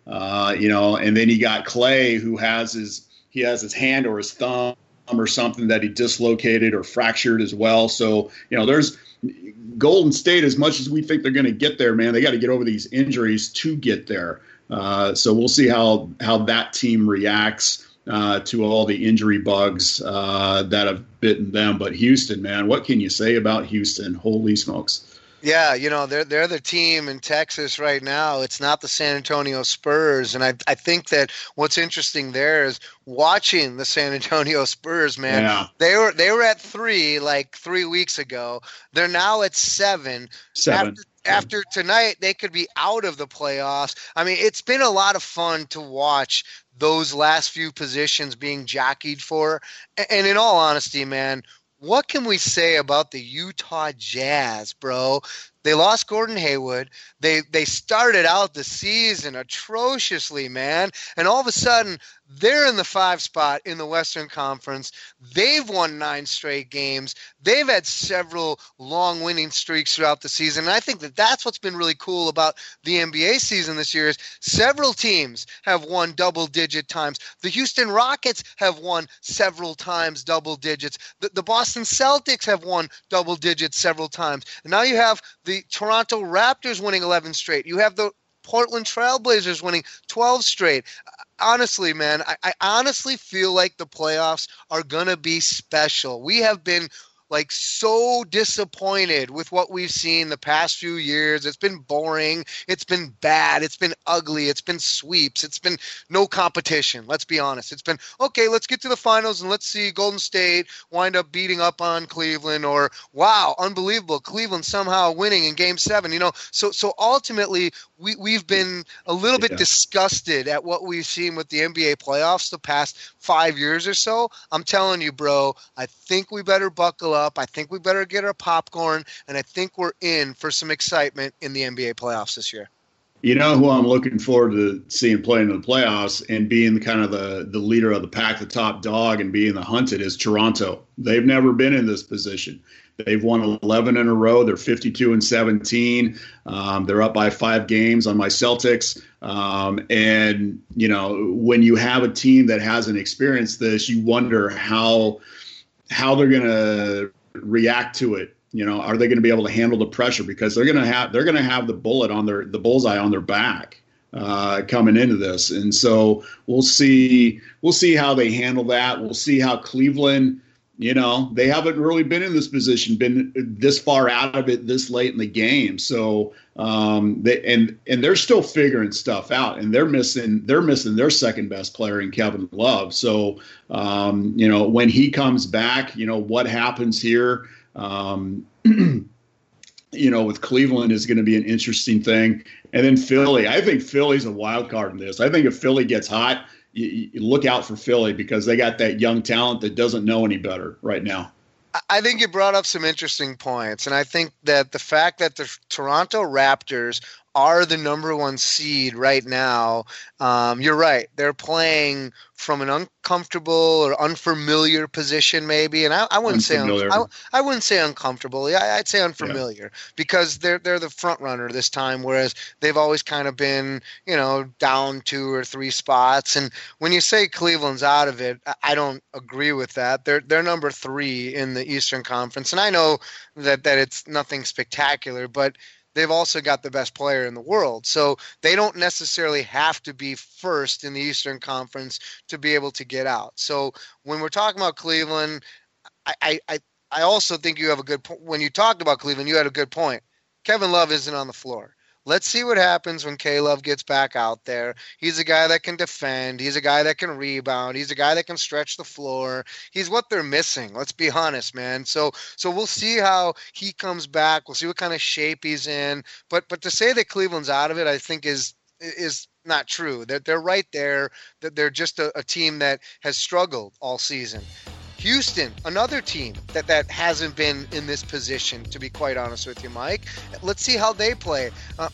And then you got Clay, who has his hand or his thumb or something that he dislocated or fractured as well. So, there's Golden State, as much as we think they're going to get there, man, they got to get over these injuries to get there. So we'll see how that team reacts to all the injury bugs that have bitten them. But Houston, man, what can you say about Houston? Holy smokes. Yeah, they're the team in Texas right now. It's not the San Antonio Spurs. And I think that what's interesting there is watching the San Antonio Spurs, man. Yeah. They were at 3 like 3 weeks ago. They're now at 7. After tonight, they could be out of the playoffs. I mean, it's been a lot of fun to watch those last few positions being jockeyed for. And in all honesty, man, what can we say about the Utah Jazz, bro? They lost Gordon Hayward. They started out the season atrociously, man. And all of a sudden, they're in the 5 spot in the Western Conference. They've won 9 straight games. They've had several long winning streaks throughout the season. And I think that that's what's been really cool about the NBA season this year is several teams have won double-digit times. The Houston Rockets have won several times double digits. The Boston Celtics have won double digits several times. And now you have the Toronto Raptors winning 11 straight. You have the Portland Trailblazers winning 12 straight. Honestly, man, I honestly feel like the playoffs are going to be special. We have been like so disappointed with what we've seen the past few years. It's been boring. It's been bad. It's been ugly. It's been sweeps. It's been no competition. Let's be honest. It's been, okay, let's get to the finals and let's see Golden State wind up beating up on Cleveland, or wow, unbelievable, Cleveland somehow winning in Game 7. So ultimately we've been a little bit disgusted at what we've seen with the NBA playoffs the past 5 years or so. I'm telling you, bro, I think we better buckle up. I think we better get our popcorn, and I think we're in for some excitement in the NBA playoffs this year. You know who I'm looking forward to seeing play in the playoffs and being kind of the leader of the pack, the top dog, and being the hunted is Toronto. They've never been in this position. They've won 11 in a row. They're 52-17. They're up by 5 games on my Celtics. And, when you have a team that hasn't experienced this, you wonder how they're going to react to it. Are they going to be able to handle the pressure? Because they're going to have the bullseye on their back coming into this. And so we'll see how they handle that. We'll see how Cleveland, they haven't really been in this position, been this far out of it this late in the game. So they're still figuring stuff out, and they're missing their second best player in Kevin Love. So when he comes back, what happens here? With Cleveland is going to be an interesting thing. And then Philly, I think Philly's a wild card in this. I think if Philly gets hot, you look out for Philly because they got that young talent that doesn't know any better right now. I think you brought up some interesting points, and I think that the fact that the Toronto Raptors are the number 1 seed right now, you're right. They're playing from an uncomfortable or unfamiliar position, maybe, and I wouldn't say I wouldn't say uncomfortable. Yeah, I'd say unfamiliar because they're the front runner this time, whereas they've always kind of been down 2 or 3 spots. And when you say Cleveland's out of it, I don't agree with that. They're number 3 in the Eastern Conference, and I know that it's nothing spectacular, but they've also got the best player in the world. So they don't necessarily have to be first in the Eastern Conference to be able to get out. So when we're talking about Cleveland, I also think you have a good point. When you talked about Cleveland, you had a good point. Kevin Love isn't on the floor. Let's see what happens when K-Love gets back out there. He's a guy that can defend. He's a guy that can rebound. He's a guy that can stretch the floor. He's what they're missing. Let's be honest, man. So we'll see how he comes back. We'll see what kind of shape he's in. But to say that Cleveland's out of it, I think is not true. They're right there. They're just a team that has struggled all season. Houston, another team that hasn't been in this position, to be quite honest with you, Mike. Let's see how they play.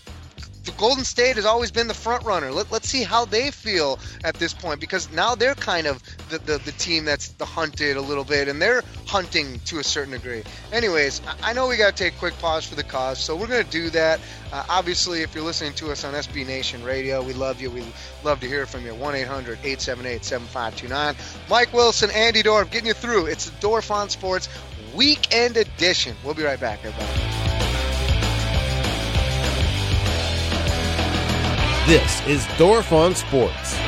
The Golden State has always been the front runner. Let's see how they feel at this point, because now they're kind of the team that's the hunted a little bit, and they're hunting to a certain degree. Anyways, I know we got to take a quick pause for the cause, so we're going to do that. Obviously, if you're listening to us on SB Nation Radio, we love you. We love to hear from you. 1-800-878-7529. Mike Wilson, Andy Dorff, getting you through. It's the Dorff on Sports Weekend Edition. We'll be right back, everybody. This is Dorff on Sports.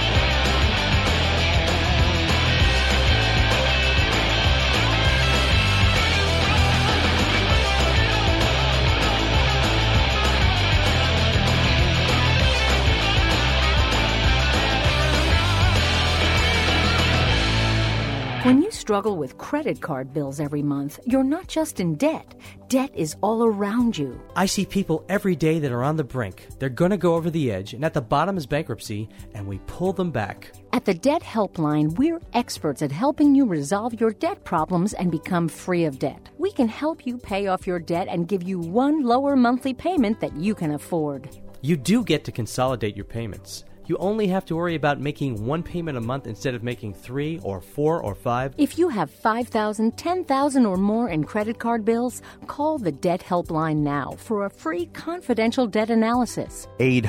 When you struggle with credit card bills every month, you're not just in debt. Debt is all around you. I see people every day that are on the brink. They're going to go over the edge, and at the bottom is bankruptcy, and we pull them back. At the Debt Helpline, we're experts at helping you resolve your debt problems and become free of debt. We can help you pay off your debt and give you one lower monthly payment that you can afford. You do get to consolidate your payments. You only have to worry about making one payment a month instead of making 3 or 4 or 5. If you have $5,000, $10,000 or more in credit card bills, call the Debt Helpline now for a free confidential debt analysis.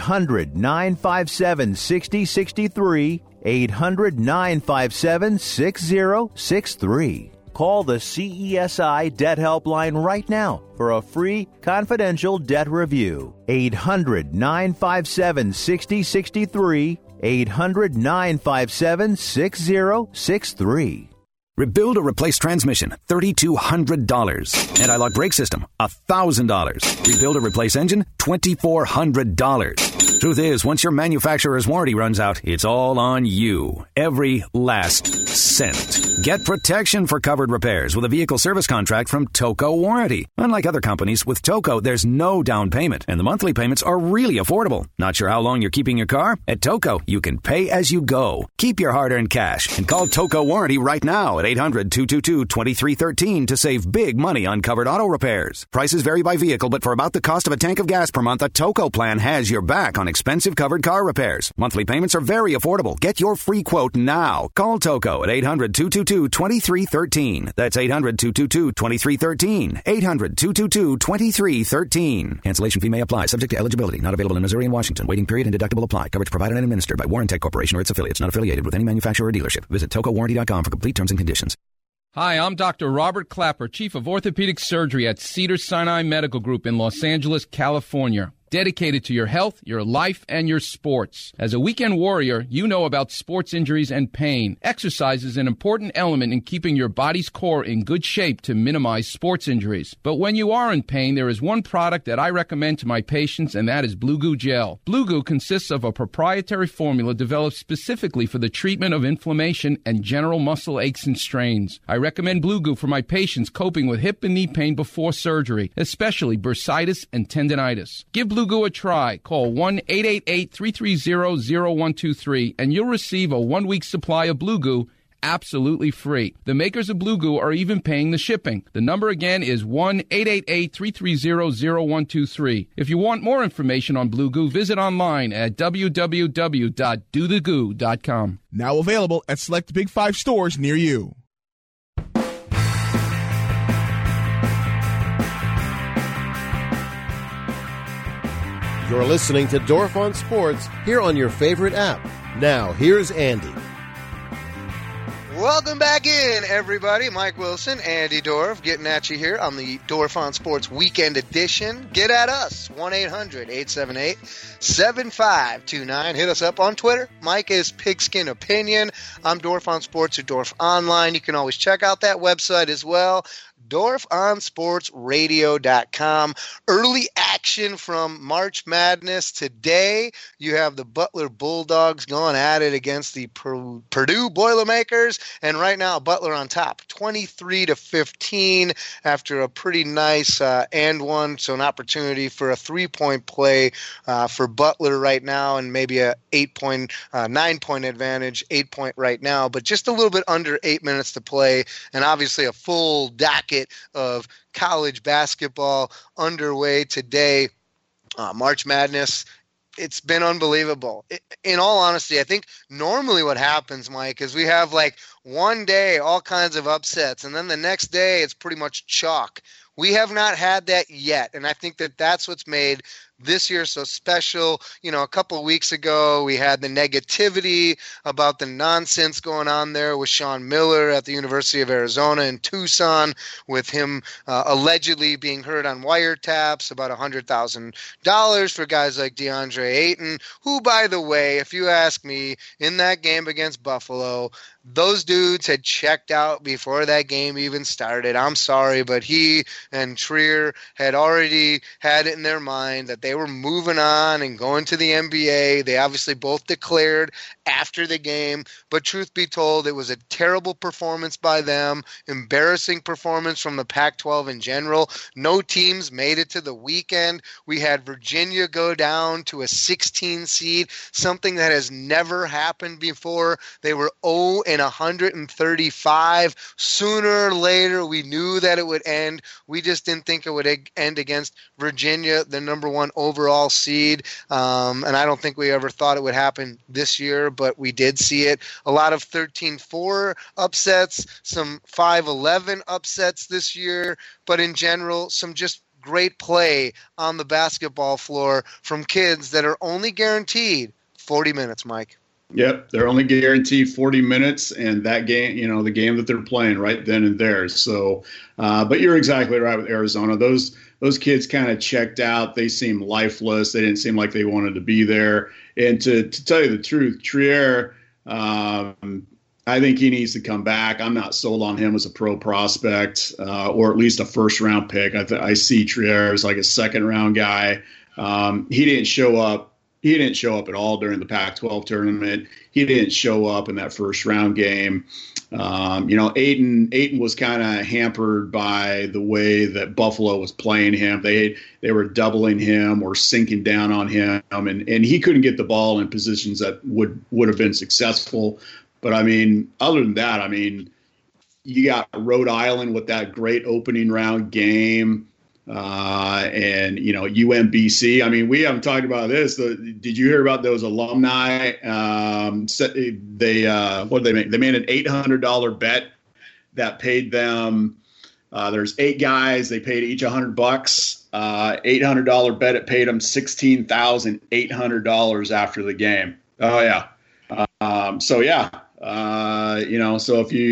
800-957-6063. 800-957-6063. Call the CESI Debt Helpline right now for a free confidential debt review. 800-957-6063. 800-957-6063. Rebuild or replace transmission, $3,200. Anti-lock brake system, $1,000. Rebuild or replace engine, $2,400. Truth is, once your manufacturer's warranty runs out, it's all on you. Every last cent. Get protection for covered repairs with a vehicle service contract from Toco Warranty. Unlike other companies, with Toco, there's no down payment, and the monthly payments are really affordable. Not sure how long you're keeping your car? At Toco, you can pay as you go. Keep your hard-earned cash and call Toco Warranty right now at 800-222-2313 to save big money on covered auto repairs. Prices vary by vehicle, but for about the cost of a tank of gas per month, a Toco plan has your back on expensive covered car repairs. Monthly payments are very affordable. Get your free quote now. Call Toco at 800-222-2313. That's 800-222-2313. 800-222-2313. Cancellation fee may apply, subject to eligibility. Not available in Missouri and Washington. Waiting period and deductible apply. Coverage provided and administered by Warrantech Corporation or its affiliates. Not affiliated with any manufacturer or dealership. Visit TocoWarranty.com for complete terms and conditions. Hi, I'm Dr. Robert Clapper, Chief of Orthopedic Surgery at Cedars-Sinai Medical Group in Los Angeles, California. Dedicated to your health, your life, and your sports. As a weekend warrior, you know about sports injuries and pain. Exercise is an important element in keeping your body's core in good shape to minimize sports injuries. But when you are in pain, there is one product that I recommend to my patients, and that is Blue Goo Gel. Blue Goo consists of a proprietary formula developed specifically for the treatment of inflammation and general muscle aches and strains. I recommend Blue Goo for my patients coping with hip and knee pain before surgery, especially bursitis and tendinitis. Give Blue Goo a try. Call 1-888-330-0123 and you'll receive a 1-week supply of Blue Goo absolutely free. The makers of Blue Goo are even paying the shipping. The number again is 1-888-330-0123. If you want more information on Blue Goo, visit online at www.dothegoo.com. Now available at select Big 5 stores near you. You're listening to Dorf on Sports here on your favorite app. Now, here's Andy. Welcome back in, everybody. Mike Wilson, Andy Dorf, getting at you here on the Dorf on Sports Weekend Edition. Get at us, 1-800-878-7529. Hit us up on Twitter. Mike is Pigskin Opinion. I'm Dorf on Sports or Dorf Online. You can always check out that website as well. DorfOnSportsRadio.com. Early action from March Madness today. You have the Butler Bulldogs going at it against the Purdue Boilermakers, and right now Butler on top, 23-15 after a pretty nice and one, so an opportunity for a 3-point play for Butler right now, and maybe a 9-point advantage, 8-point right now, but just a little bit under 8 minutes to play, and obviously a full docket of college basketball underway today. March Madness, it's been unbelievable. In all honesty, I think normally what happens, Mike, is we have like one day all kinds of upsets, and then the next day it's pretty much chalk. We have not had that yet, and I think that that's what's made this year so special. You know, a couple of weeks ago, we had the negativity about the nonsense going on there with Sean Miller at the University of Arizona in Tucson, with him allegedly being heard on wiretaps, about $100,000 for guys like DeAndre Ayton, who, by the way, if you ask me, in that game against Buffalo, those dudes had checked out before that game even started. I'm sorry, but he and Trier had already had it in their mind that they were moving on and going to the NBA. They obviously both declared after the game, but truth be told, it was a terrible performance by them, embarrassing performance from the Pac-12 in general. No teams made it to the weekend. We had Virginia go down to a 16 seed, something that has never happened before. They were 0-135. Sooner or later, we knew that it would end. We just didn't think it would end against Virginia, the number one overall seed. And I don't think we ever thought it would happen this year, but we did see it. A lot of 13-4 upsets, some 5-11 upsets this year, but in general, some just great play on the basketball floor from kids that are only guaranteed 40 minutes, Mike. Yep, they're only guaranteed 40 minutes, and that game, you know, the game that they're playing right then and there. So, but you're exactly right with Arizona. Those kids kind of checked out. They seemed lifeless. They didn't seem like they wanted to be there. And to tell you the truth, Trier, I think he needs to come back. I'm not sold on him as a pro prospect, or at least a first-round pick. I see Trier as like a second-round guy. He didn't show up. He didn't show up at all during the Pac-12 tournament. He didn't show up in that first-round game. Ayton was kind of hampered by the way that Buffalo was playing him. They were doubling him or sinking down on him, and he couldn't get the ball in positions that would have been successful. But, I mean, other than that, I mean, you got Rhode Island with that great opening round game, and, UMBC. I mean, we haven't talked about this. Did you hear about those alumni? What did they make? They made an $800 bet that paid them. There's 8 guys. They paid each $100. $800 bet. It paid them $16,800 after the game. Oh, yeah. So if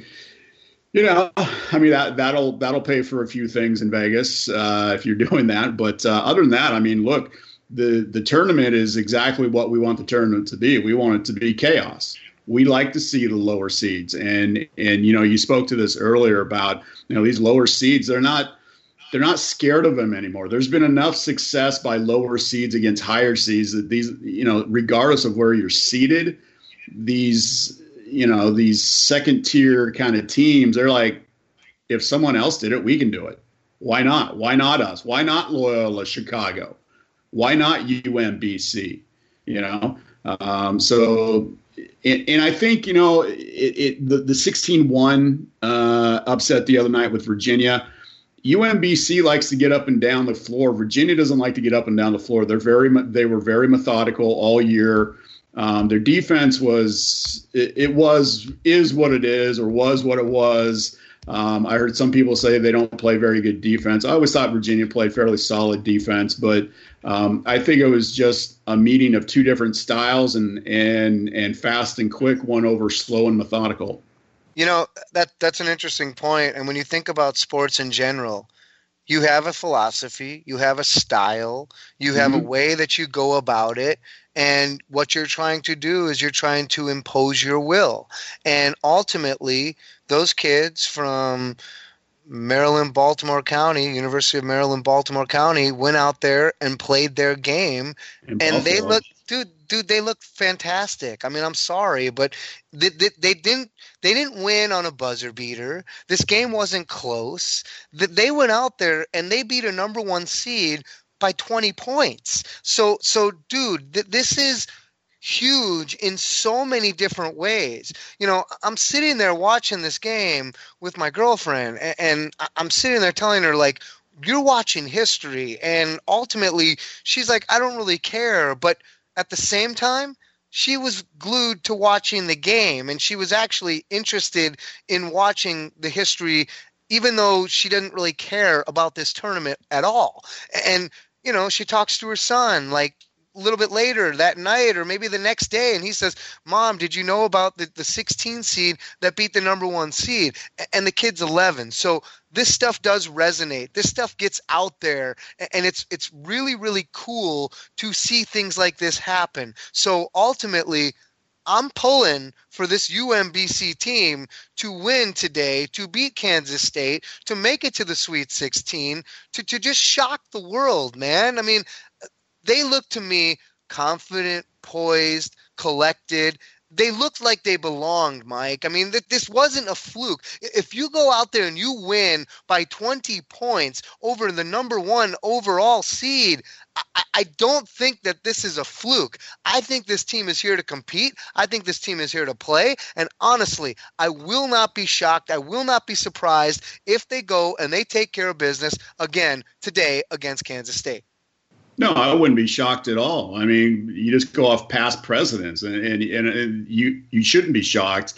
that'll pay for a few things in Vegas if you're doing that. But other than that, I mean, look, the tournament is exactly what we want the tournament to be. We want it to be chaos. We like to see the lower seeds, and you spoke to this earlier about these lower seeds. They're not scared of them anymore. There's been enough success by lower seeds against higher seeds that these, regardless of where you're seated, these second tier kind of teams, they're like, if someone else did it, we can do it. Why not? Why not us? Why not Loyola Chicago? Why not UMBC? And I think, the 16-1 upset the other night with Virginia. UMBC likes to get up and down the floor. Virginia doesn't like to get up and down the floor. They were very methodical all year. Their defense is what it is, or was what it was. I heard some people say they don't play very good defense. I always thought Virginia played fairly solid defense, but I think it was just a meeting of two different styles, and fast and quick won over slow and methodical. That's an interesting point. And when you think about sports in general, you have a philosophy, you have a style, you have a way that you go about it. And what you're trying to do is you're trying to impose your will. And ultimately, those kids from Maryland, Baltimore County, University of Maryland, Baltimore County, went out there and played their game. And they look, dude, they look fantastic. I mean, I'm sorry, but they didn't win on a buzzer beater. This game wasn't close. They went out there and they beat a number 1 seed by 20 points. So dude, this is huge in so many different ways. I'm sitting there watching this game with my girlfriend, and I'm sitting there telling her, like, you're watching history. And ultimately, she's like, I don't really care. But at the same time, she was glued to watching the game, and she was actually interested in watching the history, even though she didn't really care about this tournament at all. And she talks to her son like a little bit later that night, or maybe the next day, and he says, Mom, did you know about the 16 seed that beat the number 1 seed? And the kid's 11. So this stuff does resonate. This stuff gets out there, and it's really, really cool to see things like this happen. So ultimately, I'm pulling for this UMBC team to win today, to beat Kansas State, to make it to the Sweet 16, to just shock the world, man. I mean, they look to me confident, poised, collected. They looked like they belonged, Mike. I mean, this wasn't a fluke. If you go out there and you win by 20 points over the number 1 overall seed, I don't think that this is a fluke. I think this team is here to compete. I think this team is here to play. And honestly, I will not be shocked. I will not be surprised if they go and they take care of business again today against Kansas State. No, I wouldn't be shocked at all. I mean, you just go off past precedents, and you shouldn't be shocked.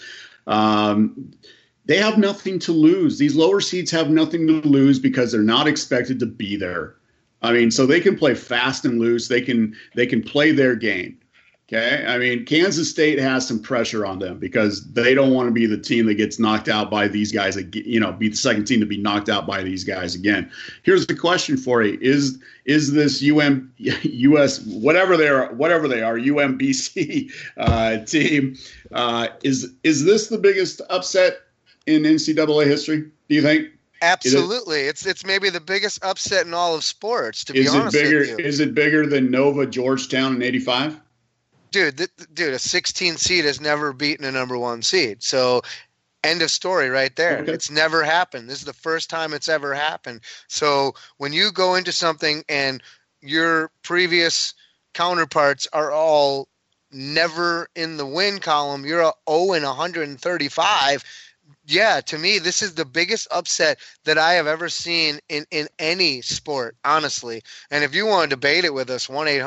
They have nothing to lose. These lower seeds have nothing to lose because they're not expected to be there. I mean, so they can play fast and loose. They can play their game. Okay, I mean, Kansas State has some pressure on them because they don't want to be the team that gets knocked out by these guys, be the second team to be knocked out by these guys again. Here's the question for you. Is this US, whatever they are, UMBC team, is this the biggest upset in NCAA history, do you think? Absolutely. It's maybe the biggest upset in all of sports, to be honest with you. Is it bigger than Nova Georgetown in 85? Dude, a 16 seed has never beaten a number 1 seed. So end of story right there. Okay. It's never happened. This is the first time it's ever happened. So when you go into something and your previous counterparts are all never in the win column, you're 0-135. Yeah, to me, this is the biggest upset that I have ever seen in any sport, honestly. And if you want to debate it with us,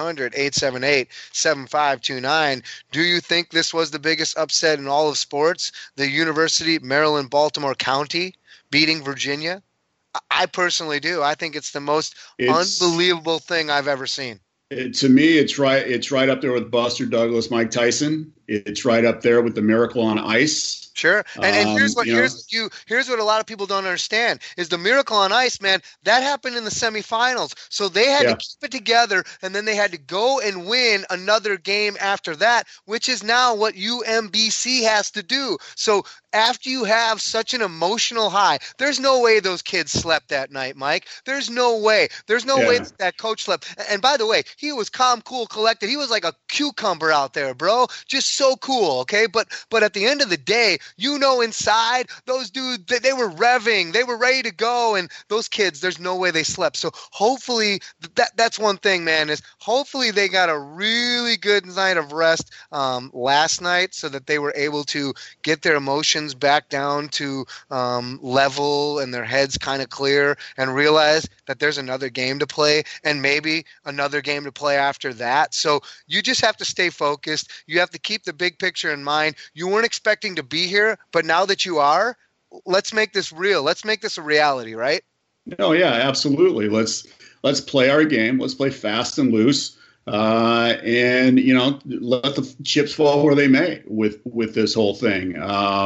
1-800-878-7529, do you think this was the biggest upset in all of sports? The University of Maryland, Baltimore County beating Virginia? I personally do. I think it's the most unbelievable thing I've ever seen. To me, it's right up there with Buster Douglas, Mike Tyson. It's right up there with the Miracle on Ice. Sure. And here's what a lot of people don't understand is the Miracle on Ice, man, that happened in the semifinals. So they had to keep it together, and then they had to go and win another game after that, which is now what UMBC has to do. So after you have such an emotional high, there's no way those kids slept that night, Mike. There's no way. There's no way that coach slept. And by the way, he was calm, cool, collected. He was like a cucumber out there, bro. Just so cool, okay? But at the end of the day, inside, those dudes, they were revving. They were ready to go. And those kids, there's no way they slept. So hopefully, that's one thing, man, is hopefully they got a really good night of rest last night so that they were able to get their emotions back down to level and their heads kind of clear and realize that there's another game to play and maybe another game to play after that. So you just have to stay focused. You have to keep the big picture in mind. You weren't expecting to be here, but now that you are, let's make this real. Let's make this a reality, right? Oh, yeah, absolutely. Let's play our game. Let's play fast and loose. And let the chips fall where they may with this whole thing.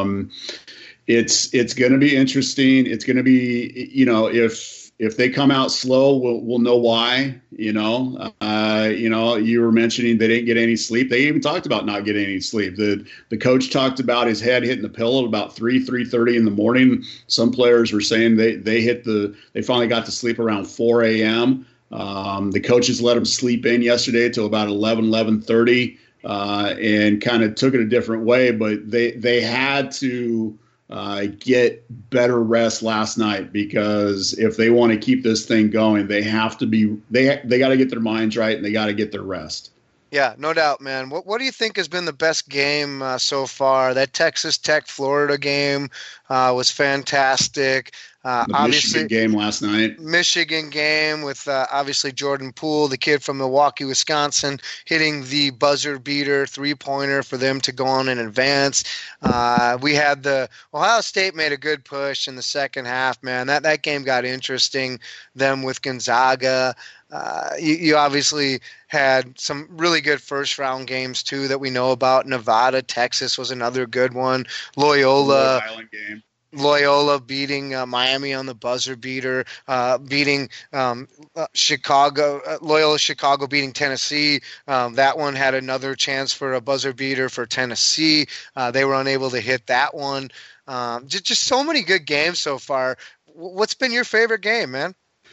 It's going to be interesting. It's going to be, if they come out slow, we'll know why. You were mentioning they didn't get any sleep. They even talked about not getting any sleep. The coach talked about his head hitting the pillow at about 3:30 in the morning. Some players were saying they finally got to sleep around 4 a.m. The coaches let them sleep in yesterday till about 11:30, and kind of took it a different way. But they had to get better rest last night, because if they want to keep this thing going, they have to be they got to get their minds right and they got to get their rest. Yeah, no doubt, man. What do you think has been the best game so far? That Texas Tech Florida game was fantastic. The Michigan game last night. Michigan game with obviously Jordan Poole, the kid from Milwaukee, Wisconsin, hitting the buzzer beater 3-pointer for them to go on and advance. We had the Ohio State made a good push in the second half, man. That game got interesting. Them with Gonzaga. You obviously had some really good first round games too that we know about. Nevada, Texas was another good one. Loyola Island game. Loyola beating Miami on the buzzer beater, beating Chicago. Loyola Chicago beating Tennessee. That one had another chance for a buzzer beater for Tennessee. They were unable to hit that one. Just so many good games so far. What's been your favorite game, man?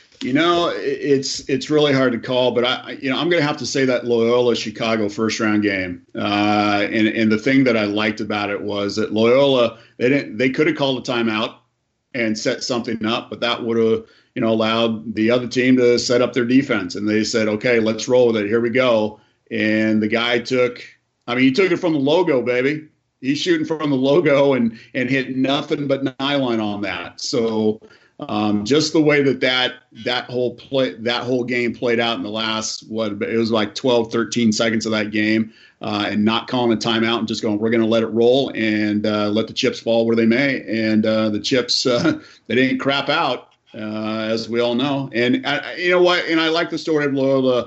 It's really hard to call, but I'm going to have to say that Loyola Chicago first round game. And the thing that I liked about it was that Loyola, they could have called a timeout and set something up, but that would have, allowed the other team to set up their defense. And they said, okay, let's roll with it. Here we go. And the guy he took it from the logo, baby. He's shooting from the logo and hit nothing but nylon on that. So, just the way that whole game played out in the last, it was like 12, 13 seconds of that game, and not calling a timeout and just going, we're going to let it roll and let the chips fall where they may. And the chips, they didn't crap out, as we all know. And you know what? And I like the story of Loyola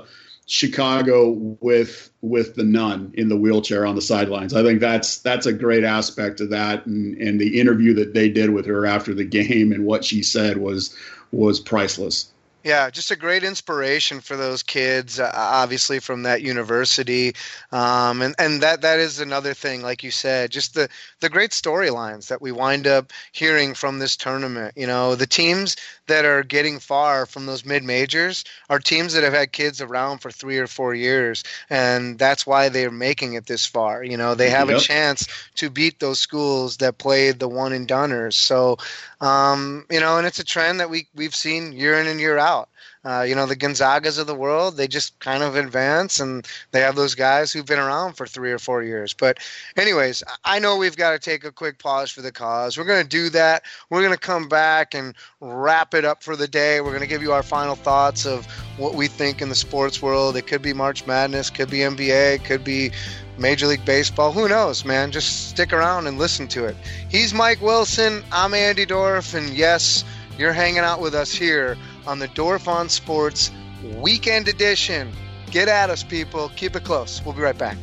Chicago with the nun in the wheelchair on the sidelines. I think that's a great aspect of that, and the interview that they did with her after the game and what she said was priceless. Yeah, just a great inspiration for those kids, obviously from that university, and that is another thing, like you said, just the great storylines that we wind up hearing from this tournament. You know, the teams that are getting far from those mid-majors are teams that have had kids around for 3 or 4 years, and that's why they're making it this far. You know, they have a chance to beat those schools that played the one-and-doners. So, you know, and it's a trend that we've seen year in and year out. You know, the Gonzagas of the world, they just kind of advance, and they have those guys who've been around for 3 or 4 years. But anyways, I know we've got to take a quick pause for the cause. We're going to do that. We're going to come back and wrap it up for the day. We're going to give you our final thoughts of what we think in the sports world. It could be March Madness, could be NBA, could be Major League Baseball. Who knows, man? Just stick around and listen to it. He's Mike Wilson. I'm Andy Dorff. And yes, you're hanging out with us here on the Dorff on Sports Weekend Edition. Get at us, people. Keep it close. We'll be right back.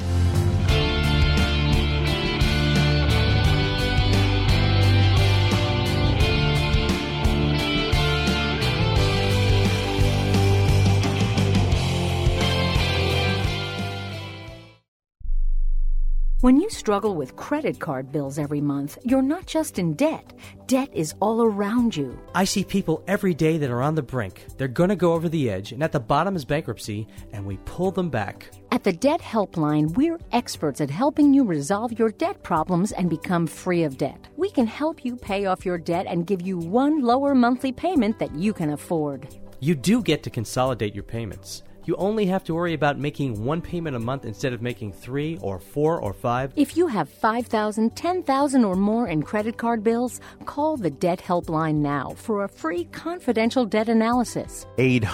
When you struggle with credit card bills every month, you're not just in debt. Debt is all around you. I see people every day that are on the brink. They're going to go over the edge, and at the bottom is bankruptcy, and we pull them back. At the Debt Helpline, we're experts at helping you resolve your debt problems and become free of debt. We can help you pay off your debt and give you one lower monthly payment that you can afford. You do get to consolidate your payments. You only have to worry about making one payment a month instead of making 3 or 4 or 5. If you have $5,000, $10,000 or more in credit card bills, call the Debt Helpline now for a free confidential debt analysis.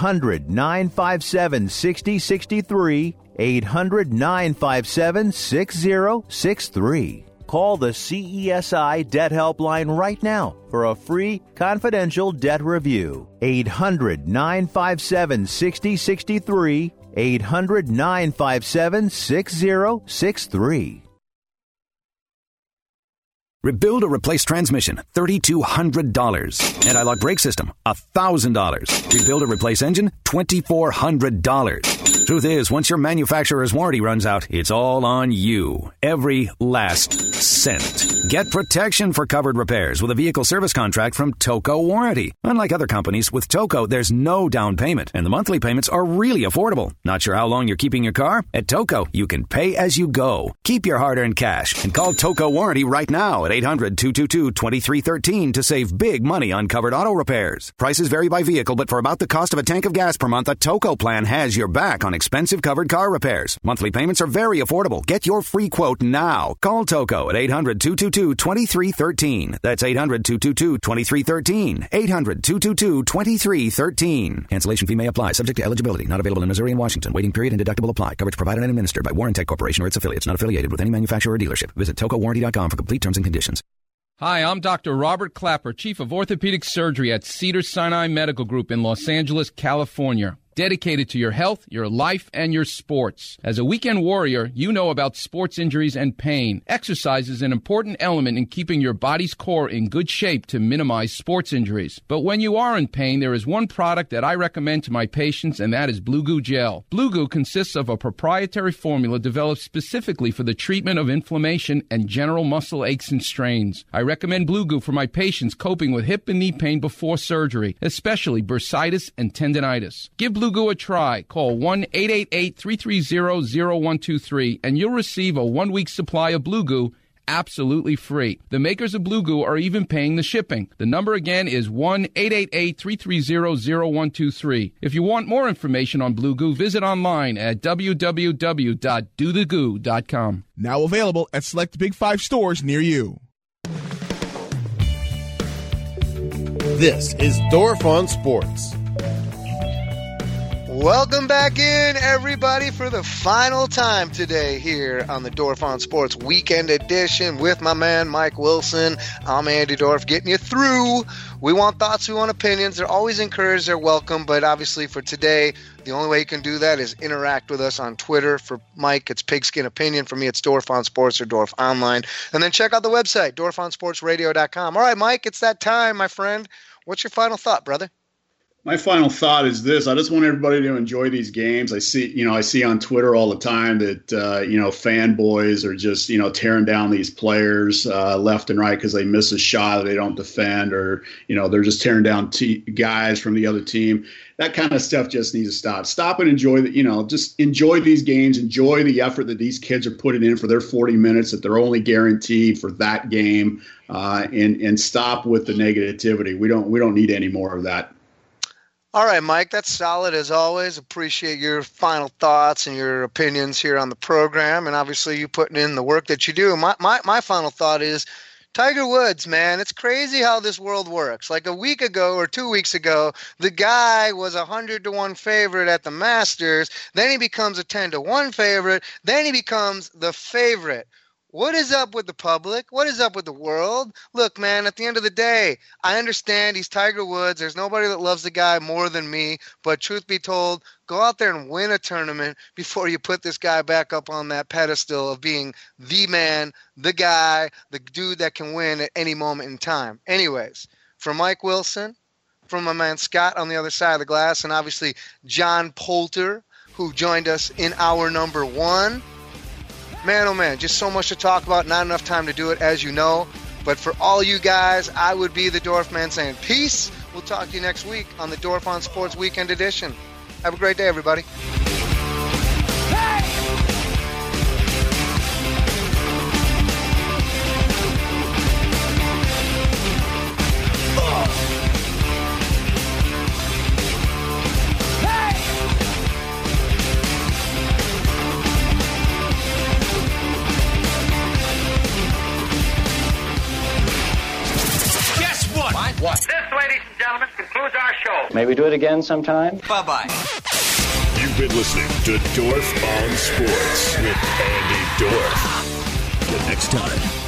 800-957-6063. 800-957-6063. Call the CESI Debt Helpline right now for a free confidential debt review. 800-957-6063. 800-957-6063. Rebuild or replace transmission, $3,200. Anti-lock brake system, $1,000. Rebuild or replace engine, $2,400. Truth is, once your manufacturer's warranty runs out, it's all on you. Every last cent. Get protection for covered repairs with a vehicle service contract from Toco Warranty. Unlike other companies, with Toco, there's no down payment, and the monthly payments are really affordable. Not sure how long you're keeping your car? At Toco, you can pay as you go. Keep your hard-earned cash and call Toco Warranty right now at 800-222-2313 to save big money on covered auto repairs. Prices vary by vehicle, but for about the cost of a tank of gas per month, a Toco plan has your back on expensive covered car repairs. Monthly payments are very affordable. Get your free quote now. Call Toco at 800-222-2313. That's 800-222-2313. 800-222-2313. Cancellation fee may apply. Subject to eligibility. Not available in Missouri and Washington. Waiting period and deductible apply. Coverage provided and administered by Warrantech Corporation or its affiliates. Not affiliated with any manufacturer or dealership. Visit TocoWarranty.com for complete terms and conditions. Hi, I'm Dr. Robert Clapper, Chief of Orthopedic Surgery at Cedars-Sinai Medical Group in Los Angeles, California. Dedicated to your health, your life, and your sports. As a weekend warrior, you know about sports injuries and pain. Exercise is an important element in keeping your body's core in good shape to minimize sports injuries. But when you are in pain, there is one product that I recommend to my patients, and that is Blue Goo Gel. Blue Goo consists of a proprietary formula developed specifically for the treatment of inflammation and general muscle aches and strains. I recommend Blue Goo for my patients coping with hip and knee pain before surgery, especially bursitis and tendinitis. Give Blue Goo a try. Call 1-888-330-0123 and you'll receive a 1-week supply of Blue Goo absolutely free. The makers of Blue Goo are even paying the shipping. The number again is 1-888-330-0123. If you want more information on Blue Goo, visit online at www.dothegoo.com. Now available at select Big 5 stores near you. This is Dorff on Sports. Welcome back in, everybody, for the final time today here on the Dorf on Sports Weekend Edition with my man Mike Wilson. I'm Andy Dorf, getting you through. We want thoughts, we want opinions. They're always encouraged, they're welcome, but obviously for today, the only way you can do that is interact with us on Twitter. For Mike, it's Pigskin Opinion. For me, it's Dorf on Sports or Dorf Online. And then check out the website, dorfonsportsradio.com. All right, Mike, it's that time, my friend. What's your final thought, brother? My final thought is this. I just want everybody to enjoy these games. I see on Twitter all the time that, fanboys are just, tearing down these players left and right because they miss a shot or they don't defend, or, they're just tearing down guys from the other team. That kind of stuff just needs to stop. Stop and enjoy just enjoy these games. Enjoy the effort that these kids are putting in for their 40 minutes that they're only guaranteed for that game, and stop with the negativity. We don't need any more of that. All right, Mike, that's solid as always. Appreciate your final thoughts and your opinions here on the program, and obviously you putting in the work that you do. My final thought is Tiger Woods, man. It's crazy how this world works. Like a week ago or 2 weeks ago, the guy was 100-1 favorite at the Masters. Then he becomes a 10-1 favorite. Then he becomes the favorite. What is up with the public? What is up with the world? Look, man, at the end of the day, I understand he's Tiger Woods. There's nobody that loves the guy more than me. But truth be told, go out there and win a tournament before you put this guy back up on that pedestal of being the man, the guy, the dude that can win at any moment in time. Anyways, for Mike Wilson, from my man Scott on the other side of the glass, and obviously John Poulter, who joined us in hour number 1. Man, oh man, just so much to talk about. Not enough time to do it, as you know. But for all you guys, I would be the Dorf man saying peace. We'll talk to you next week on the Dorf on Sports Weekend Edition. Have a great day, everybody. What? This, ladies and gentlemen, concludes our show. Maybe do it again sometime? Bye-bye. You've been listening to Dorf on Sports with Andy Dorf. The next time